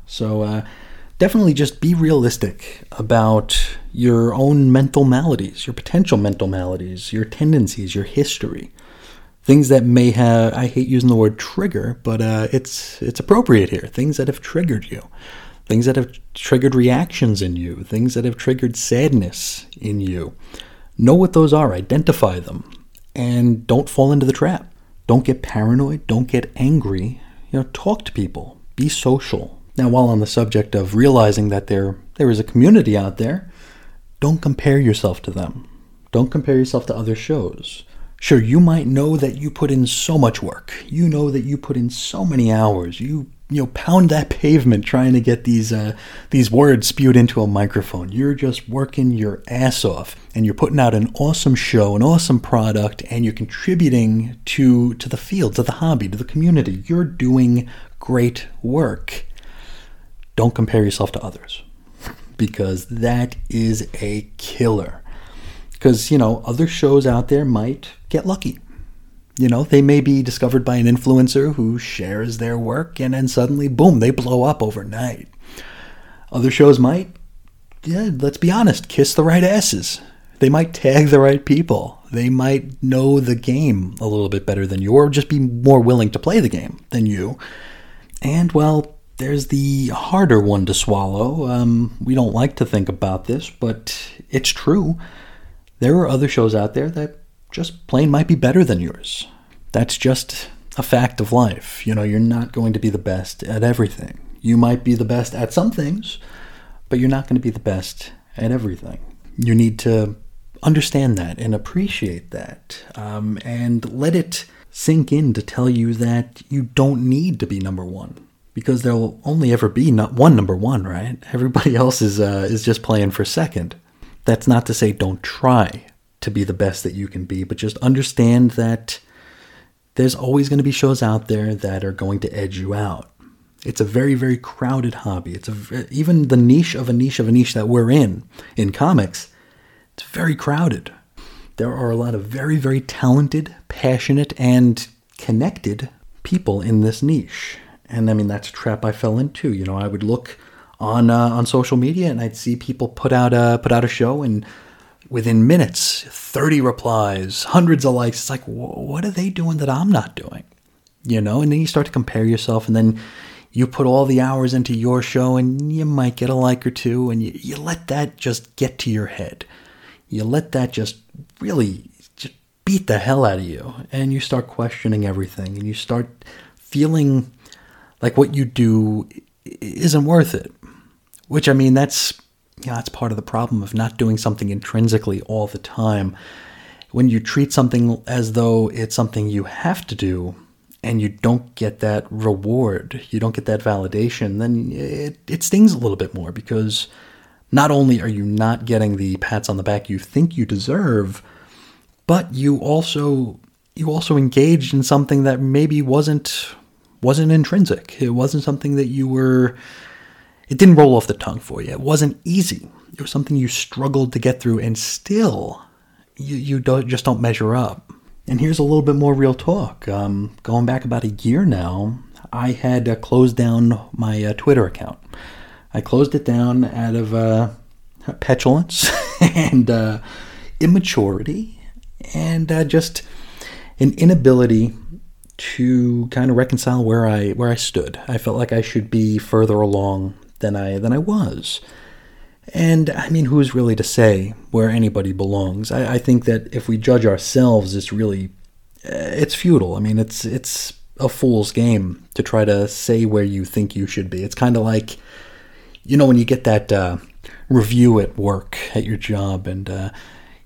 So definitely just be realistic about your own mental maladies, your potential mental maladies, your tendencies, your history. Things that may have, I hate using the word trigger, but it's appropriate here. Things that have triggered you. Things that have triggered reactions in you. Things that have triggered sadness in you. Know what those are. Identify them. And don't fall into the trap. Don't get paranoid. Don't get angry. Talk to people. Be social. Now, while on the subject of realizing that there is a community out there, don't compare yourself to them. Don't compare yourself to other shows. Sure, you might know that you put in so much work. You know that you put in so many hours. You pound that pavement trying to get these words spewed into a microphone. You're just working your ass off, and you're putting out an awesome show, an awesome product, and you're contributing to the field, to the hobby, to the community. You're doing great work. Don't compare yourself to others, because that is a killer. Because, other shows out there might get lucky. They may be discovered by an influencer who shares their work, and then suddenly, boom, they blow up overnight. Other shows might, let's be honest, kiss the right asses. They might tag the right people. They might know the game a little bit better than you, or just be more willing to play the game than you. And, well, there's the harder one to swallow. We don't like to think about this, but it's true. There are other shows out there that just plain might be better than yours. That's just a fact of life. You're not going to be the best at everything. You might be the best at some things, but you're not going to be the best at everything. You need to understand that and appreciate that, and let it sink in to tell you that you don't need to be number one. Because there will only ever be not one number one, right? Everybody else is just playing for second. That's not to say don't try to be the best that you can be, but just understand that there's always going to be shows out there that are going to edge you out. It's a very, very crowded hobby. Even the niche of a niche of a niche that we're in comics, it's very crowded. There are a lot of very, very talented, passionate, and connected people in this niche. And I mean, that's a trap I fell into. I would look on social media and I'd see people put out a show, and within minutes, 30 replies, hundreds of likes. It's like, what are they doing that I'm not doing? And then you start to compare yourself, and then you put all the hours into your show, and you might get a like or two, and you let that just get to your head. You let that just really just beat the hell out of you, and you start questioning everything, and you start feeling like what you do isn't worth it. Which, I mean, that's part of the problem of not doing something intrinsically all the time. When you treat something as though it's something you have to do, and you don't get that reward, you don't get that validation, then it stings a little bit more, because not only are you not getting the pats on the back you think you deserve, but you also engaged in something that maybe wasn't intrinsic. It wasn't something that it didn't roll off the tongue for you. It wasn't easy. It was something you struggled to get through, and still you don't measure up. And here's a little bit more real talk. Going back about a year now, I had closed down my Twitter account. I closed it down out of petulance and immaturity, and just an inability to kind of reconcile where I stood. I felt like I should be further along than I was. And I mean, who's really to say where anybody belongs? I think that if we judge ourselves, it's futile. I mean, it's a fool's game to try to say where you think you should be. It's kind of like, when you get that review at work, at your job, and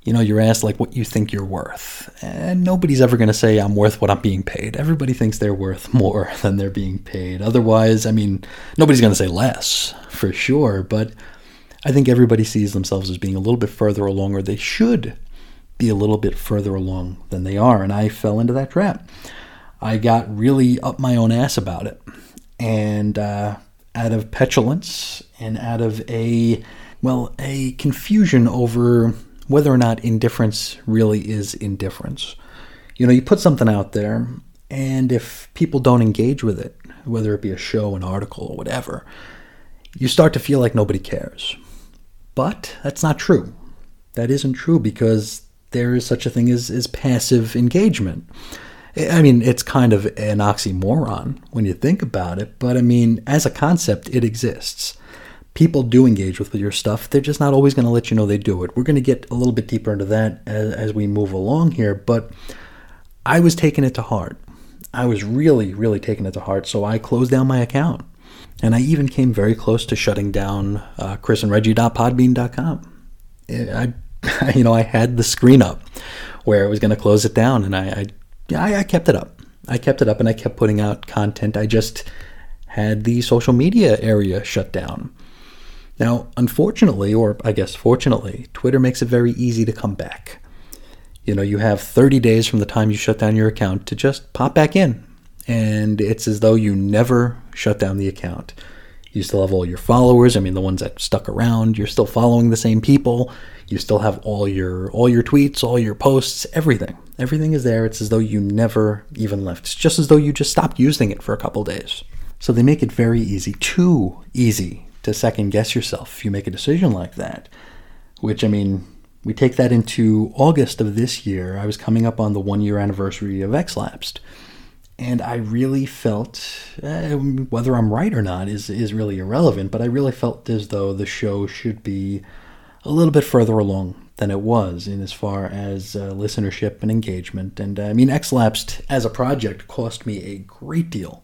you're asked like what you think you're worth. And nobody's ever going to say I'm worth what I'm being paid. Everybody thinks they're worth more than they're being paid. Otherwise, nobody's going to say less, for sure. But I think everybody sees themselves as being a little bit further along, or they should be a little bit further along than they are. And I fell into that trap. I got really up my own ass about it. And out of petulance and out of a confusion over whether or not indifference really is indifference. You put something out there, and if people don't engage with it, whether it be a show, an article, or whatever, you start to feel like nobody cares. But that's not true. That isn't true, because there is such a thing as passive engagement. It's kind of an oxymoron when you think about it, but as a concept, it exists. People do engage with your stuff. They're just not always going to let you know they do it. We're going to get a little bit deeper into that as we move along here, but I was taking it to heart. I was really, really taking it to heart, so I closed down my account. And I even came very close to shutting down chrisandreggie.podbean.com. I had the screen up where I was going to close it down, and I kept it up. I kept it up, and I kept putting out content. I just had the social media area shut down. Now, unfortunately, or I guess fortunately, Twitter makes it very easy to come back. You have 30 days from the time you shut down your account to just pop back in. And it's as though you never shut down the account. You still have all your followers. The ones that stuck around. You're still following the same people. You still have all your tweets, all your posts, everything. Everything is there. It's as though you never even left. It's just as though you just stopped using it for a couple days. So they make it very easy, too easy, to second guess yourself if you make a decision like that. Which, we take that into August of this year. I was coming up on the 1-year anniversary of X-Lapsed. And I really felt, whether I'm right or not is really irrelevant, but I really felt as though the show should be a little bit further along than it was in as far as listenership and engagement. And X-Lapsed as a project cost me a great deal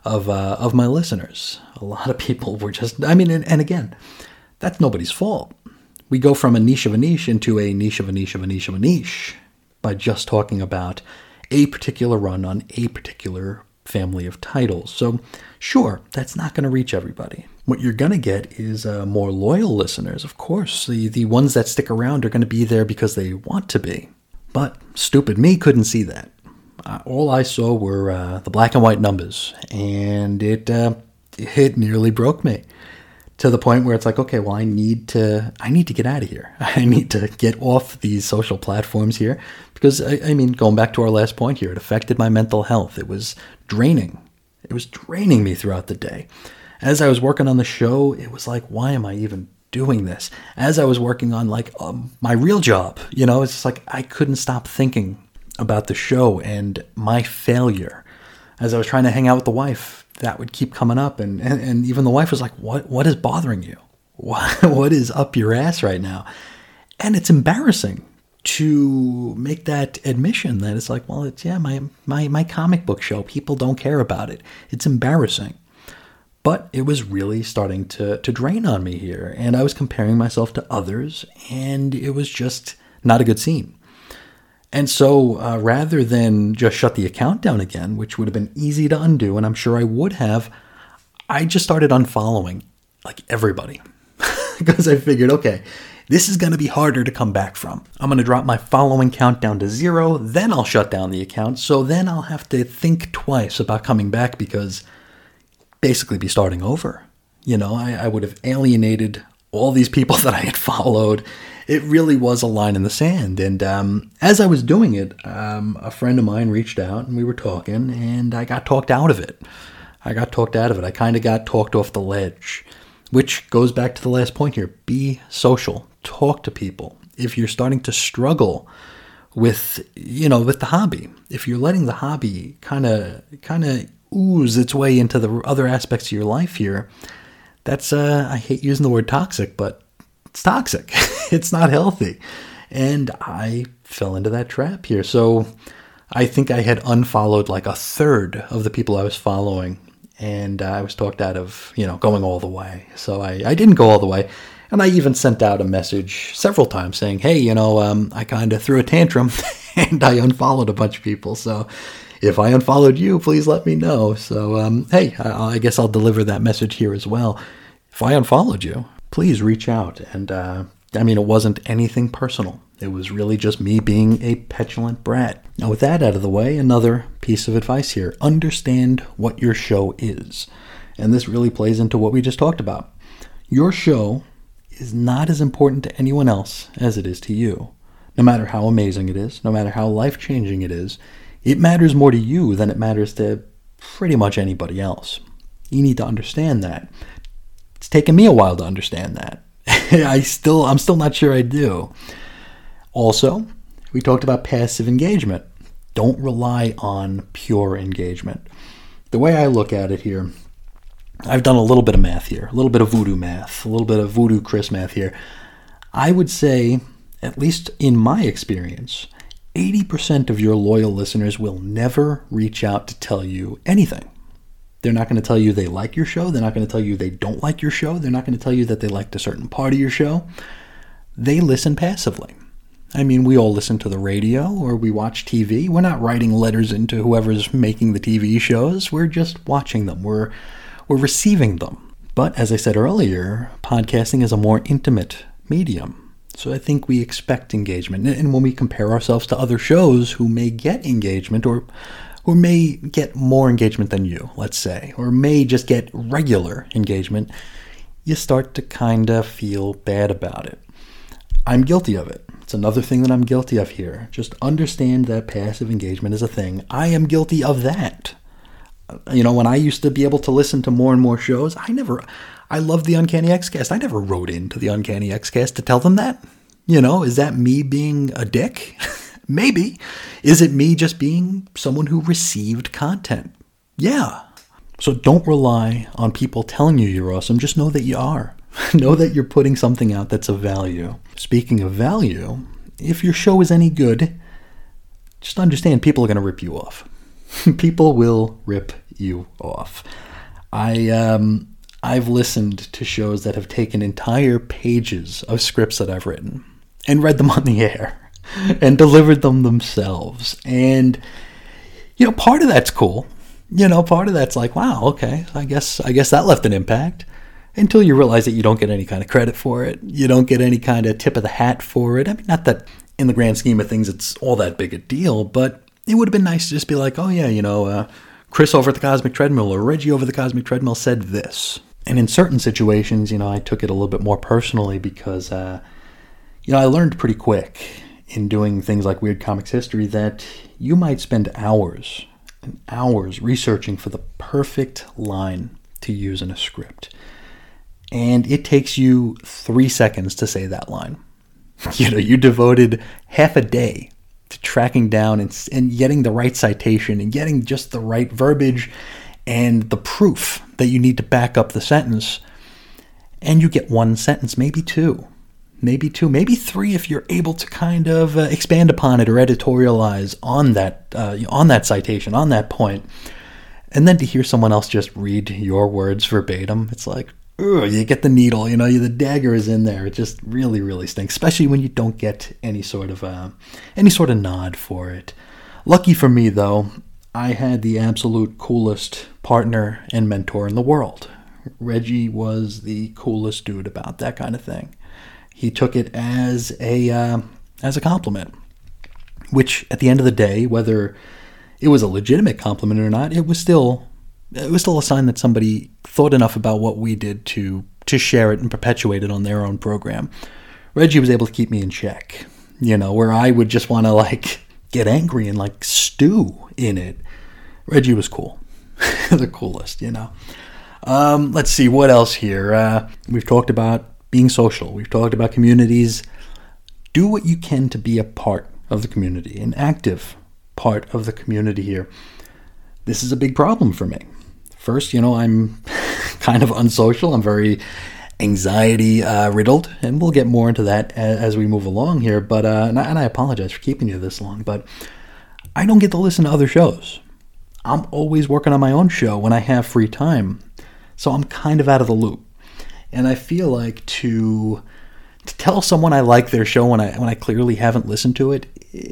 of my listeners. A lot of people were just, and again, that's nobody's fault. We go from a niche of a niche into a niche of a niche of a niche of a niche by just talking about a particular run on a particular family of titles. So sure, that's not going to reach everybody. What you're going to get is more loyal listeners, of course. The ones that stick around are going to be there because they want to be. But stupid me couldn't see that. All I saw were the black and white numbers, and it nearly broke me to the point where it's like, okay, well, I need to get out of here. I need to get off these social platforms here because, going back to our last point here, it affected my mental health. It was draining. It was draining me throughout the day. As I was working on the show, it was like, why am I even doing this? As I was working on my real job, it's just like I couldn't stop thinking about the show and my failure. As I was trying to hang out with the wife, that would keep coming up, and even the wife was like, "What is bothering you? What is up your ass right now?" And it's embarrassing to make that admission that it's like, well, it's my comic book show. People don't care about it. It's embarrassing. But it was really starting to drain on me here, and I was comparing myself to others, and it was just not a good scene. And so rather than just shut the account down again, which would have been easy to undo, and I'm sure I would have, I just started unfollowing everybody because I figured, okay, this is going to be harder to come back from. I'm going to drop my following count down to 0, then I'll shut down the account. So then I'll have to think twice about coming back because basically be starting over. I would have alienated all these people that I had followed. It really was a line in the sand. And as I was doing it, a friend of mine reached out and we were talking, and I got talked out of it. I kind of got talked off the ledge, which goes back to the last point here. Be social. Talk to people. If you're starting to struggle with the hobby, if you're letting the hobby kind of ooze its way into the other aspects of your life here, that's, I hate using the word toxic, but it's toxic. It's not healthy. And I fell into that trap here. So I think I had unfollowed a third of the people I was following. And I was talked out of, going all the way. So I didn't go all the way. And I even sent out a message several times saying, hey, I kind of threw a tantrum and I unfollowed a bunch of people. So if I unfollowed you, please let me know. So, hey, I guess I'll deliver that message here as well. If I unfollowed you, please reach out. And, it wasn't anything personal. It was really just me being a petulant brat. Now, with that out of the way, another piece of advice here. Understand what your show is. And this really plays into what we just talked about. Your show is not as important to anyone else as it is to you. No matter how amazing it is, no matter how life-changing it is, it matters more to you than it matters to pretty much anybody else. You need to understand that. It's taken me a while to understand that. I'm still not sure I do. Also, we talked about passive engagement. Don't rely on pure engagement. The way I look at it here, I've done a little bit of math here, a little bit of voodoo math, a little bit of voodoo Chris math here. I would say, at least in my experience, 80% of your loyal listeners will never reach out to tell you anything. They're not going to tell you they like your show. They're not going to tell you they don't like your show. They're not going to tell you that they liked a certain part of your show. They listen passively. We all listen to the radio or we watch TV. We're not writing letters into whoever's making the TV shows. We're just watching them. We're receiving them. But as I said earlier, podcasting is a more intimate medium. So I think we expect engagement. And when we compare ourselves to other shows who may get engagement or may get more engagement than you, let's say, or may just get regular engagement, you start to kind of feel bad about it. I'm guilty of it. It's another thing that I'm guilty of here. Just understand that passive engagement is a thing. I am guilty of that. When I used to be able to listen to more and more shows, I loved the Uncanny X-Cast. I never wrote into the Uncanny X-Cast to tell them that. Is that me being a dick? Maybe. Is it me just being someone who received content? Yeah. So don't rely on people telling you you're awesome. Just know that you are. Know that you're putting something out that's of value. Speaking of value, if your show is any good, just understand people are going to rip you off. People will rip you off. I've listened to shows that have taken entire pages of scripts that I've written and read them on the air and delivered them themselves. And, part of that's cool. Part of that's like, wow, okay, I guess that left an impact. Until you realize that you don't get any kind of credit for it. You don't get any kind of tip of the hat for it. Not that in the grand scheme of things it's all that big a deal, but it would have been nice to just be like, oh yeah, Chris over at the Cosmic Treadmill or Reggie over the Cosmic Treadmill said this. And in certain situations, I took it a little bit more personally because, I learned pretty quick in doing things like Weird Comics History that you might spend hours and hours researching for the perfect line to use in a script. And it takes you 3 seconds to say that line. You devoted half a day to tracking down and getting the right citation and getting just the right verbiage and the proof that you need to back up the sentence. And you get one sentence, maybe two, maybe three if you're able to kind of expand upon it or editorialize on that citation, on that point. And then to hear someone else just read your words verbatim, it's like, you get the needle, the dagger is in there. It just really, really stinks, especially when you don't get any sort of nod for it. Lucky for me, though, I had the absolute coolest partner and mentor in the world. Reggie was the coolest dude about that kind of thing. He took it as a compliment, which at the end of the day, whether it was a legitimate compliment or not, it was still a sign that somebody thought enough about what we did to share it and perpetuate it on their own program. Reggie was able to keep me in check, where I would just want to get angry and stew in it. Reggie was cool. The coolest, Let's see, what else here? We've talked about being social. We've talked about communities. Do what you can to be a part of the community, an active part of the community here. This is a big problem for me. First, I'm kind of unsocial. I'm very anxiety riddled, and we'll get more into that as we move along here. But and I apologize for keeping you this long, but I don't get to listen to other shows. I'm always working on my own show when I have free time, so I'm kind of out of the loop. And I feel like to tell someone I like their show when I clearly haven't listened to it,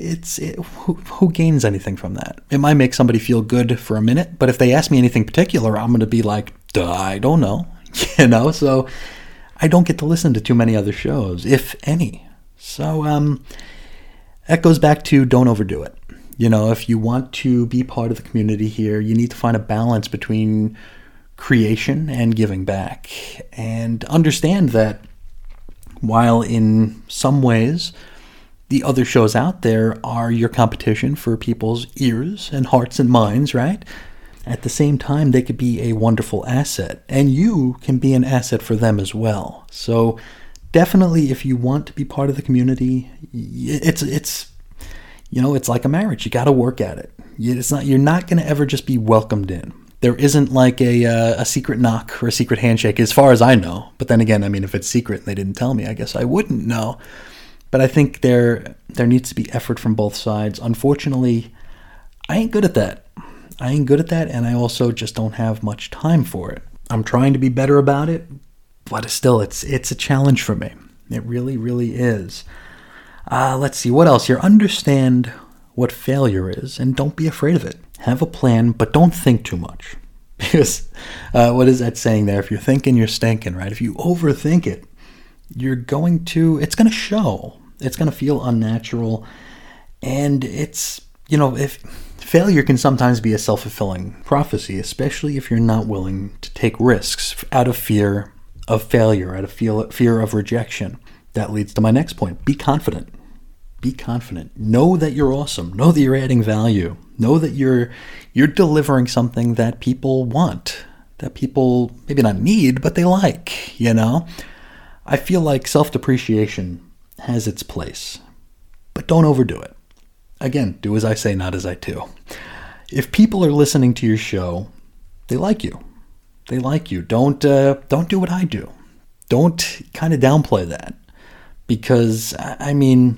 who gains anything from that? It might make somebody feel good for a minute, but if they ask me anything particular, I'm going to be like, duh, I don't know, So I don't get to listen to too many other shows, if any. So that goes back to don't overdo it. If you want to be part of the community here, you need to find a balance between creation and giving back, and understand that while in some ways the other shows out there are your competition for people's ears and hearts and minds, right? At the same time, they could be a wonderful asset, and you can be an asset for them as well. So definitely, if you want to be part of the community, it's like a marriage. You got to work at it. You're not going to ever just be welcomed in. There isn't like a secret knock or a secret handshake, as far as I know. But then again, if it's secret and they didn't tell me, I guess I wouldn't know. But I think there needs to be effort from both sides. Unfortunately, I ain't good at that. And I also just don't have much time for it. I'm trying to be better about it, but still, it's a challenge for me. It really, really is. Let's see, what else here? Understand what failure is, and don't be afraid of it. Have a plan, but don't think too much. Because what is that saying there? If you're thinking, you're stinking, right? If you overthink it, it's going to show. It's going to feel unnatural. And if failure can sometimes be a self-fulfilling prophecy, especially if you're not willing to take risks out of fear of failure, out of fear of rejection. That leads to my next point. Be confident. Be confident. Know that you're awesome. Know that you're adding value. Know that you're delivering something that people want, that people maybe not need, but they like, I feel like self-depreciation has its place, but don't overdo it. Again, do as I say, not as I do. If people are listening to your show, they like you. They like you. Don't do what I do. Don't kind of downplay that, because I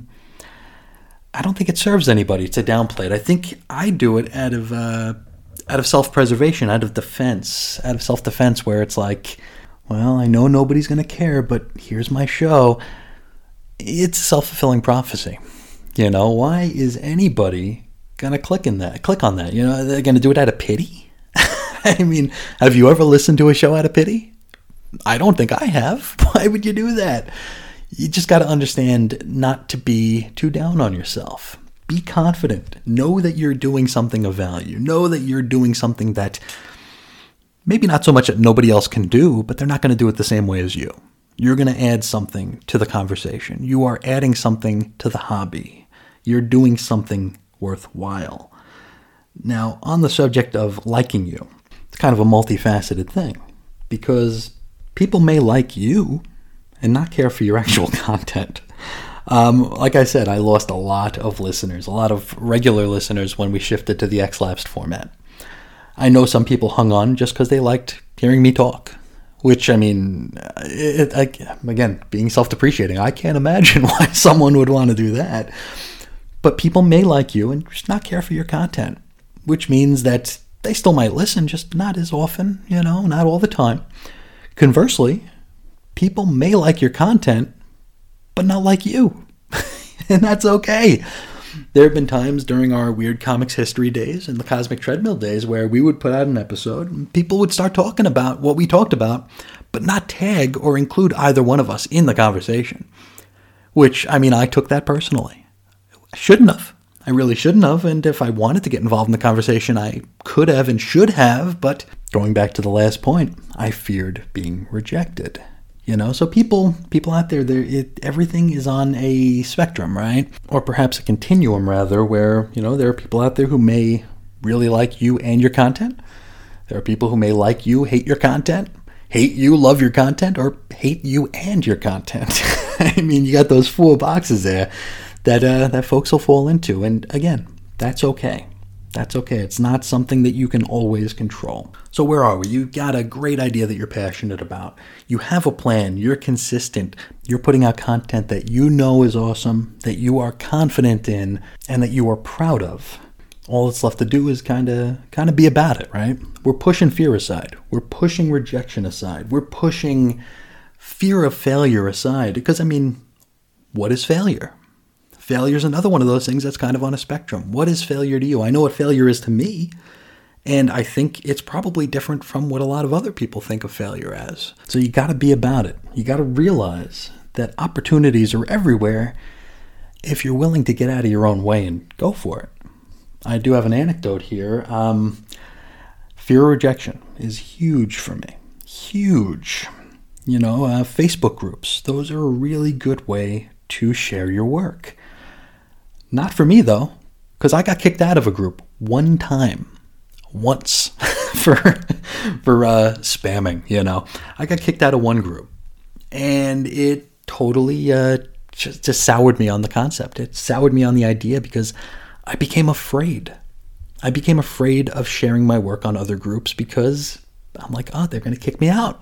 don't think it serves anybody to downplay it. I think I do it out of self-preservation, out of self-defense, where it's like, well, I know nobody's going to care, but here's my show. It's a self-fulfilling prophecy. Why is anybody going to click on that? They're going to do it out of pity? Have you ever listened to a show out of pity? I don't think I have. Why would you do that? You just got to understand not to be too down on yourself. Be confident. Know that you're doing something of value. Know that you're doing something that maybe not so much that nobody else can do, but they're not going to do it the same way as you. You're going to add something to the conversation. You are adding something to the hobby. You're doing something worthwhile. Now, on the subject of liking you, it's kind of a multifaceted thing, because people may like you and not care for your actual content. Like I said, I lost a lot of listeners, a lot of regular listeners when we shifted to the X-Lapsed format. I know some people hung on just because they liked hearing me talk, which, again, being self-depreciating, I can't imagine why someone would want to do that. But people may like you and just not care for your content, which means that they still might listen, just not as often, not all the time. Conversely, people may like your content, but not like you. And that's okay. There have been times during our Weird Comics history days and the Cosmic Treadmill days where we would put out an episode and people would start talking about what we talked about, but not tag or include either one of us in the conversation. Which, I took that personally. I shouldn't have. I really shouldn't have. And if I wanted to get involved in the conversation, I could have and should have. But going back to the last point, I feared being rejected. So people out there, everything is on a spectrum, right? Or perhaps a continuum, rather, where, there are people out there who may really like you and your content. There are people who may like you, hate your content, hate you, love your content, or hate you and your content. You got those 4 boxes there that folks will fall into. And again, that's okay. That's okay. It's not something that you can always control. So where are we? You've got a great idea that you're passionate about. You have a plan. You're consistent. You're putting out content that you know is awesome, that you are confident in, and that you are proud of. All that's left to do is kind of be about it, right? We're pushing fear aside. We're pushing rejection aside. We're pushing fear of failure aside, because I mean, what is failure? Failure is another one of those things that's kind of on a spectrum. What is failure to you? I know what failure is to me, and I think it's probably different from what a lot of other people think of failure as. So you got to be about it. You got to realize that opportunities are everywhere if you're willing to get out of your own way and go for it. I do have an anecdote here. Fear of rejection is huge for me. Huge. Facebook groups, those are a really good way to share your work. Not for me, though, because I got kicked out of a group once for spamming. I got kicked out of one group, and it totally just soured me on the concept. It soured me on the idea because I became afraid. I became afraid of sharing my work on other groups because I'm like, oh, they're going to kick me out.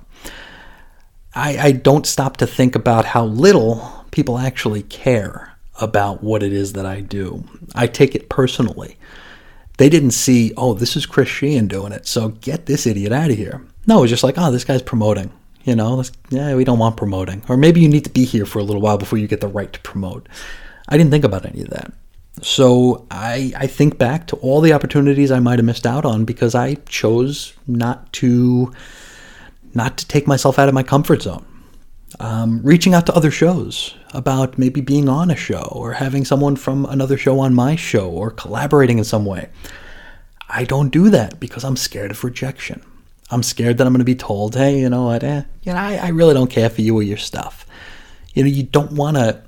I don't stop to think about how little people actually care about what it is that I do. I take it personally. They didn't see, oh, this is Chris Sheehan doing it, so get this idiot out of here. No, it's just like, oh, this guy's promoting. We don't want promoting. Or maybe you need to be here for a little while before you get the right to promote. I didn't think about any of that. So I think back to all the opportunities I might have missed out on because I chose not to take myself out of my comfort zone. Reaching out to other shows about maybe being on a show or having someone from another show on my show or collaborating in some way. I don't do that because I'm scared of rejection. I'm scared that I'm going to be told, hey, you know what, I really don't care for you or your stuff. You don't want to,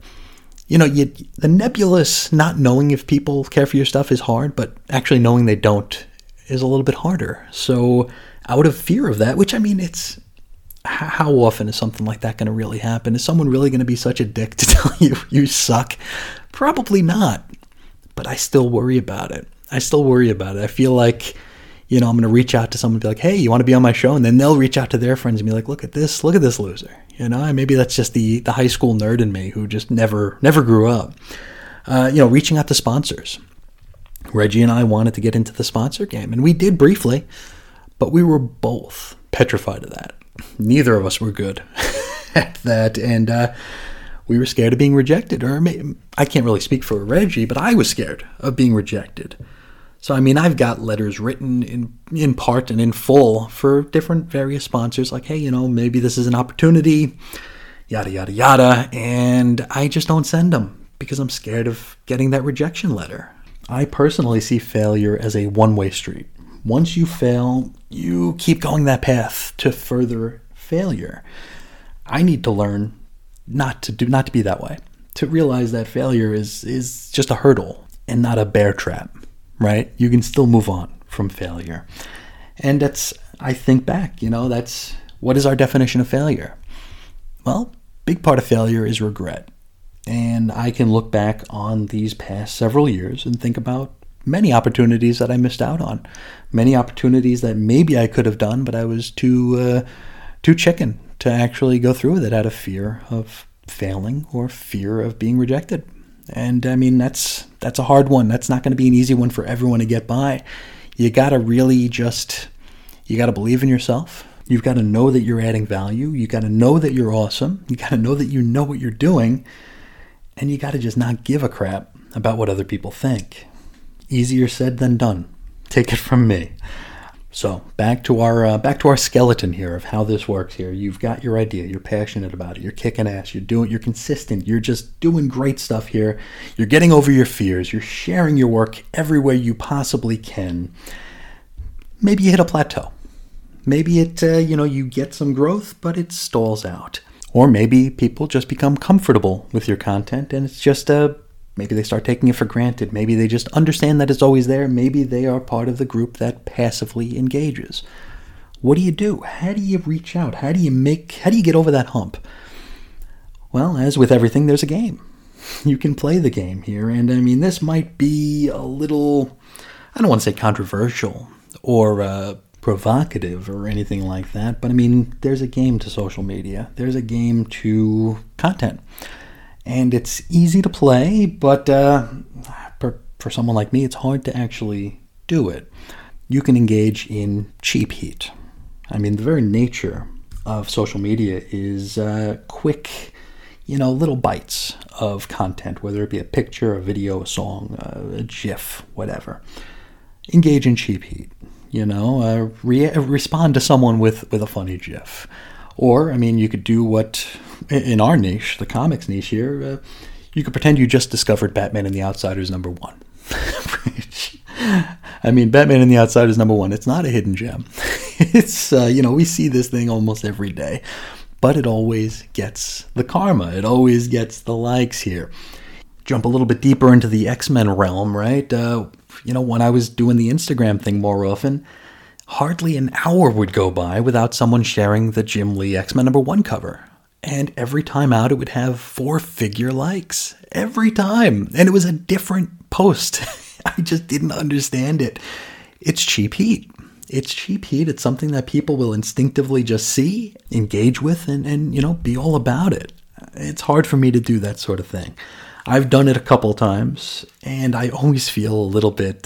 the nebulous not knowing if people care for your stuff is hard, but actually knowing they don't is a little bit harder. So out of fear of that, which I mean, it's, how often is something like that going to really happen? Is someone really going to be such a dick to tell you you suck? Probably not. But I still worry about it. I feel like, I'm going to reach out to someone and be like, hey, you want to be on my show? And then they'll reach out to their friends and be like, look at this loser. And maybe that's just the high school nerd in me who just never grew up. Reaching out to sponsors. Reggie and I wanted to get into the sponsor game, and we did briefly, but we were both petrified of that. Neither of us were good at that, and we were scared of being rejected. Or I can't really speak for Reggie, but I was scared of being rejected. So, I've got letters written in part and in full for different various sponsors, like, hey, maybe this is an opportunity, yada, yada, yada, and I just don't send them because I'm scared of getting that rejection letter. I personally see failure as a one-way street. Once you fail, you keep going that path to further failure. I need to learn not to be that way, to realize that failure is just a hurdle and not a bear trap, right? You can still move on from failure. And I think back, that's, what is our definition of failure? Well, big part of failure is regret. And I can look back on these past several years and think about many opportunities that I missed out on. Many opportunities that maybe I could have done, but I was too chicken to actually go through with it out of fear of failing or fear of being rejected. And that's a hard one. That's not going to be an easy one for everyone to get by. You got to really you got to believe in yourself. You've got to know that you're adding value. You got to know that you're awesome. You got to know that you know what you're doing. And you got to just not give a crap about what other people think. Easier said than done. Take it from me. So back to our skeleton here of how this works here. You've got your idea. You're passionate about it. You're kicking ass. You're consistent. You're just doing great stuff here. You're getting over your fears. You're sharing your work everywhere you possibly can. Maybe you hit a plateau. Maybe you get some growth, but it stalls out. Or maybe people just become comfortable with your content and it's just maybe they start taking it for granted. Maybe they just understand that it's always there. Maybe they are part of the group that passively engages. What do you do? How do you reach out? How do you get over that hump? Well, as with everything, there's a game. You can play the game here. And this might be a little, I don't want to say controversial or provocative or anything like that, but there's a game to social media. There's a game to content. And it's easy to play, but for someone like me, it's hard to actually do it. You can engage in cheap heat. The very nature of social media is quick, little bites of content, whether it be a picture, a video, a song, a GIF, whatever. Engage in cheap heat. Respond to someone with a funny GIF. Or, you could do what, in our niche, the comics niche here, you could pretend you just discovered Batman and the Outsiders #1. Batman and the Outsiders #1, it's not a hidden gem. It's, we see this thing almost every day. But it always gets the karma. It always gets the likes here. Jump a little bit deeper into the X-Men realm, right? When I was doing the Instagram thing more often, hardly an hour would go by without someone sharing the Jim Lee X-Men #1 cover. And every time out, it would have 4-figure likes. Every time. And it was a different post. I just didn't understand it. It's cheap heat. It's cheap heat. It's something that people will instinctively just see, engage with, and be all about it. It's hard for me to do that sort of thing. I've done it a couple times, and I always feel a little bit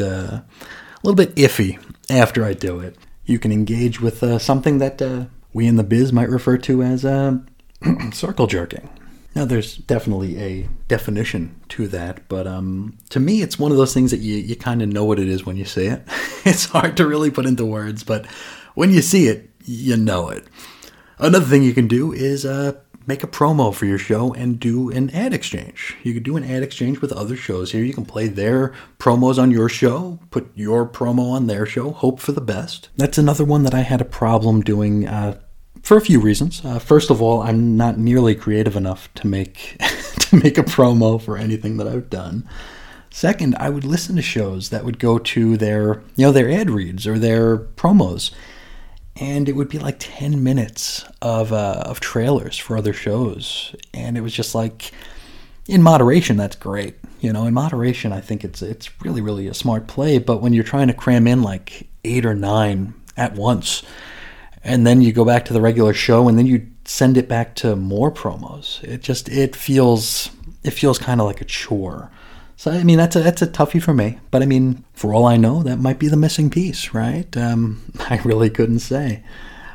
iffy after I do it. You can engage with something that we in the biz might refer to as circle jerking. Now, there's definitely a definition to that, but to me, it's one of those things that you kind of know what it is when you see it. It's hard to really put into words, but when you see it, you know it. Another thing you can do is make a promo for your show and do an ad exchange. You could do an ad exchange with other shows here. You can play their promos on your show, put your promo on their show, hope for the best. That's another one that I had a problem doing for a few reasons. First of all, I'm not nearly creative enough to make to make a promo for anything that I've done. Second, I would listen to shows that would go to their ad reads or their promos, and it would be like 10 minutes of trailers for other shows, and it was just like, in moderation, that's great. In moderation, I think it's really, really a smart play. But when you're trying to cram in like 8 or 9 at once, and then you go back to the regular show, and then you send it back to more promos, it feels kind of like a chore. So that's a toughie for me. But for all I know, that might be the missing piece, right? I really couldn't say.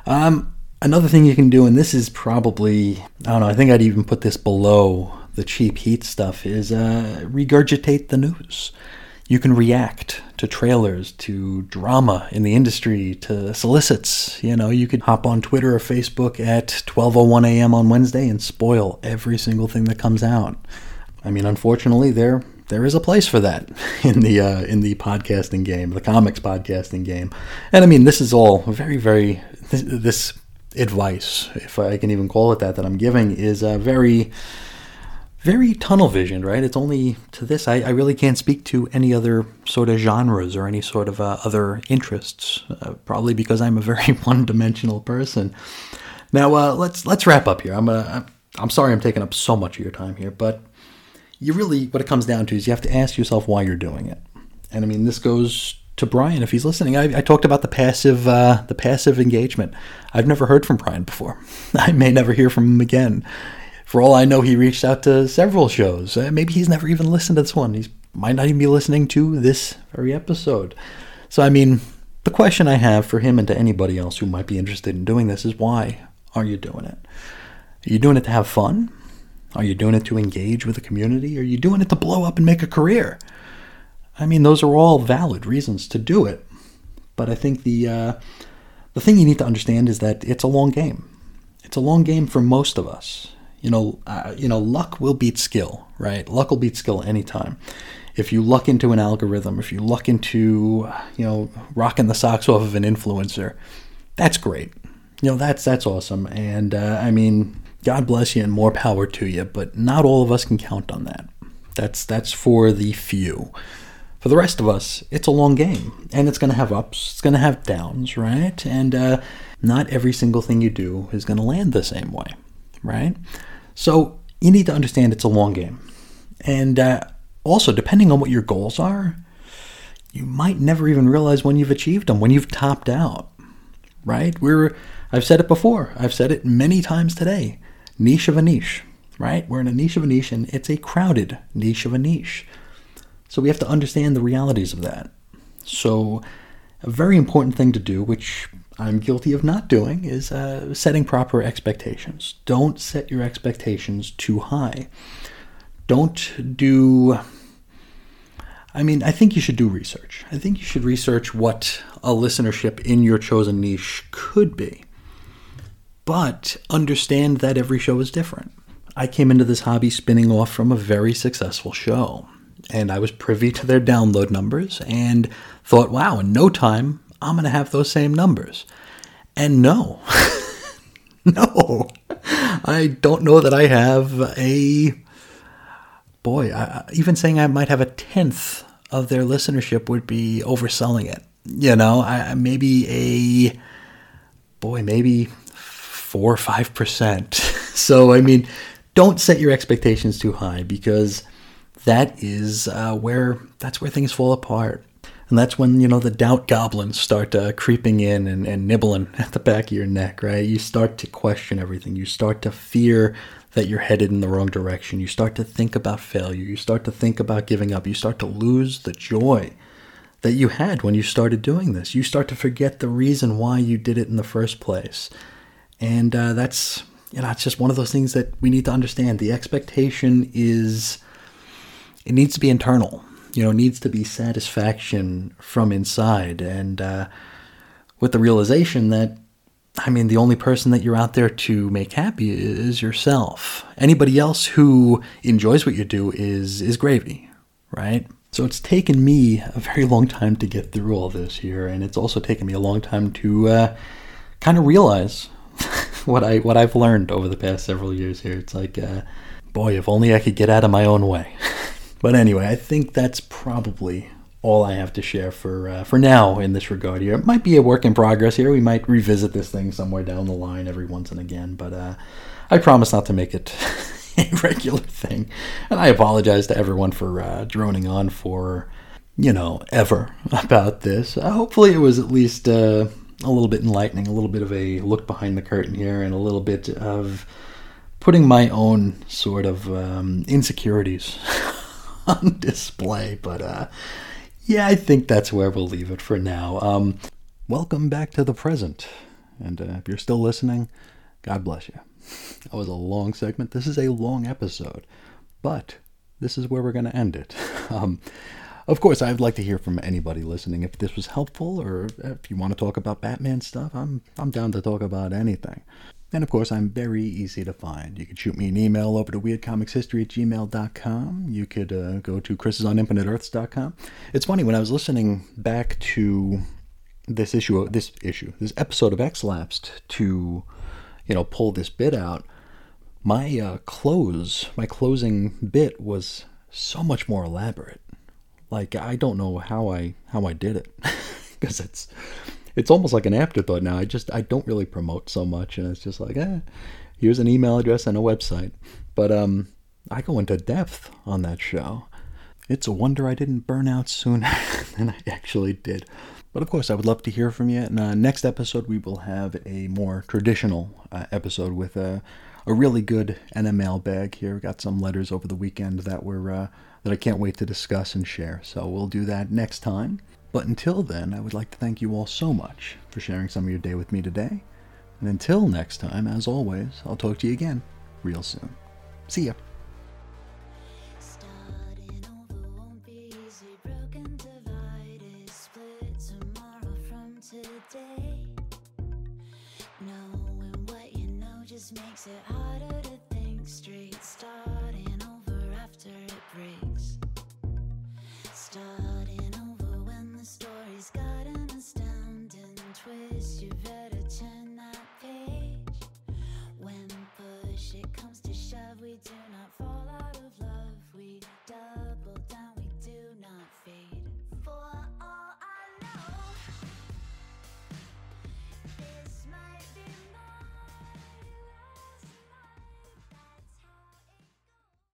Another thing you can do, and this is probably, I don't know, I think I'd even put this below the cheap heat stuff, is regurgitate the news. You can react to trailers, to drama in the industry, to solicits. You could hop on Twitter or Facebook at 12:01 a.m. on Wednesday and spoil every single thing that comes out. Unfortunately, there is a place for that in the podcasting game, the comics podcasting game. And this is all very, very, this advice, if I can even call it that I'm giving, is very, very tunnel visioned, right? It's only to this. I really can't speak to any other sort of genres or any sort of other interests, probably because I'm a very one-dimensional person. Now, let's wrap up here. I'm sorry I'm taking up so much of your time here, but what it comes down to is you have to ask yourself why you're doing it. And this goes to Brian if he's listening. I talked about the passive engagement. I've never heard from Brian before. I may never hear from him again. For all I know, he reached out to several shows. Maybe he's never even listened to this one. He might not even be listening to this very episode. So, the question I have for him and to anybody else who might be interested in doing this is, why are you doing it? Are you doing it to have fun? Are you doing it to engage with the community? Are you doing it to blow up and make a career? Those are all valid reasons to do it. But I think the thing you need to understand is that it's a long game. It's a long game for most of us. Luck will beat skill, right? Luck will beat skill anytime. If you luck into an algorithm, if you luck into, rocking the socks off of an influencer, that's great. That's awesome. And, God bless you and more power to you, but not all of us can count on that. That's for the few. For the rest of us, it's a long game, and it's going to have ups, it's going to have downs, right? And not every single thing you do is going to land the same way, right? So you need to understand it's a long game. And also, depending on what your goals are, you might never even realize when you've achieved them, when you've topped out, right? I've said it before. I've said it many times today. Niche of a niche, right? We're in a niche of a niche, and it's a crowded niche of a niche. So we have to understand the realities of that. So a very important thing to do, which I'm guilty of not doing is setting proper expectations. Don't set your expectations too high. Don't do... I mean, I think you should do research. I think you should research what a listenership in your chosen niche could be. But understand that every show is different. I came into this hobby spinning off from a very successful show. And I was privy to their download numbers and thought, wow, in no time, I'm going to have those same numbers. And no. No. I don't know that I have a... Boy, even saying I might have a tenth of their listenership would be overselling it. You know, maybe 4 or 5%. So, I mean, don't set your expectations too high, because that's where things fall apart. And that's when, the doubt goblins start creeping in and nibbling at the back of your neck, right? You start to question everything. You start to fear that you're headed in the wrong direction. You start to think about failure. You start to think about giving up. You start to lose the joy that you had when you started doing this. You start to forget the reason why you did it in the first place. And that's, it's just one of those things that we need to understand. The expectation it needs to be internal. It needs to be satisfaction from inside. And with the realization that, the only person that you're out there to make happy is yourself. Anybody else who enjoys what you do is gravy, right? So it's taken me a very long time to get through all this here, and it's also taken me a long time to kind of realize what I've learned over the past several years here. It's like, boy, if only I could get out of my own way. But anyway, I think that's probably all I have to share for now in this regard here. It might be a work in progress here. We might revisit this thing somewhere down the line every once and again, but I promise not to make it a regular thing. And I apologize to everyone for droning on for, ever about this. Hopefully it was at least a little bit enlightening, a little bit of a look behind the curtain here, and a little bit of putting my own sort of insecurities on display. But yeah, I think that's where we'll leave it for now. Welcome back to the present. And if you're still listening, God bless you. That was a long segment. This is a long episode. But this is where we're going to end it. Of course, I'd like to hear from anybody listening. If this was helpful, or if you want to talk about Batman stuff, I'm down to talk about anything. And of course, I'm very easy to find. You could shoot me an email over to weirdcomicshistory@gmail.com. You could go to chrisisoninfiniteearths.com. It's funny, when I was listening back to this episode of X-Lapsed to, pull this bit out, my closing bit was so much more elaborate. Like, I don't know how I did it, because it's almost like an afterthought now. I don't really promote so much, and it's just like, here's an email address and a website. But I go into depth on that show. It's a wonder I didn't burn out sooner than I actually did. But of course, I would love to hear from you. And next episode, we will have a more traditional episode with a really good NML bag here. We got some letters over the weekend that I can't wait to discuss and share. So we'll do that next time. But until then, I would like to thank you all so much for sharing some of your day with me today. And until next time, as always, I'll talk to you again real soon. See ya. Starting over won't be easy. Broken, divided, split tomorrow from today. Knowing what you know just makes it harder to think straight. Start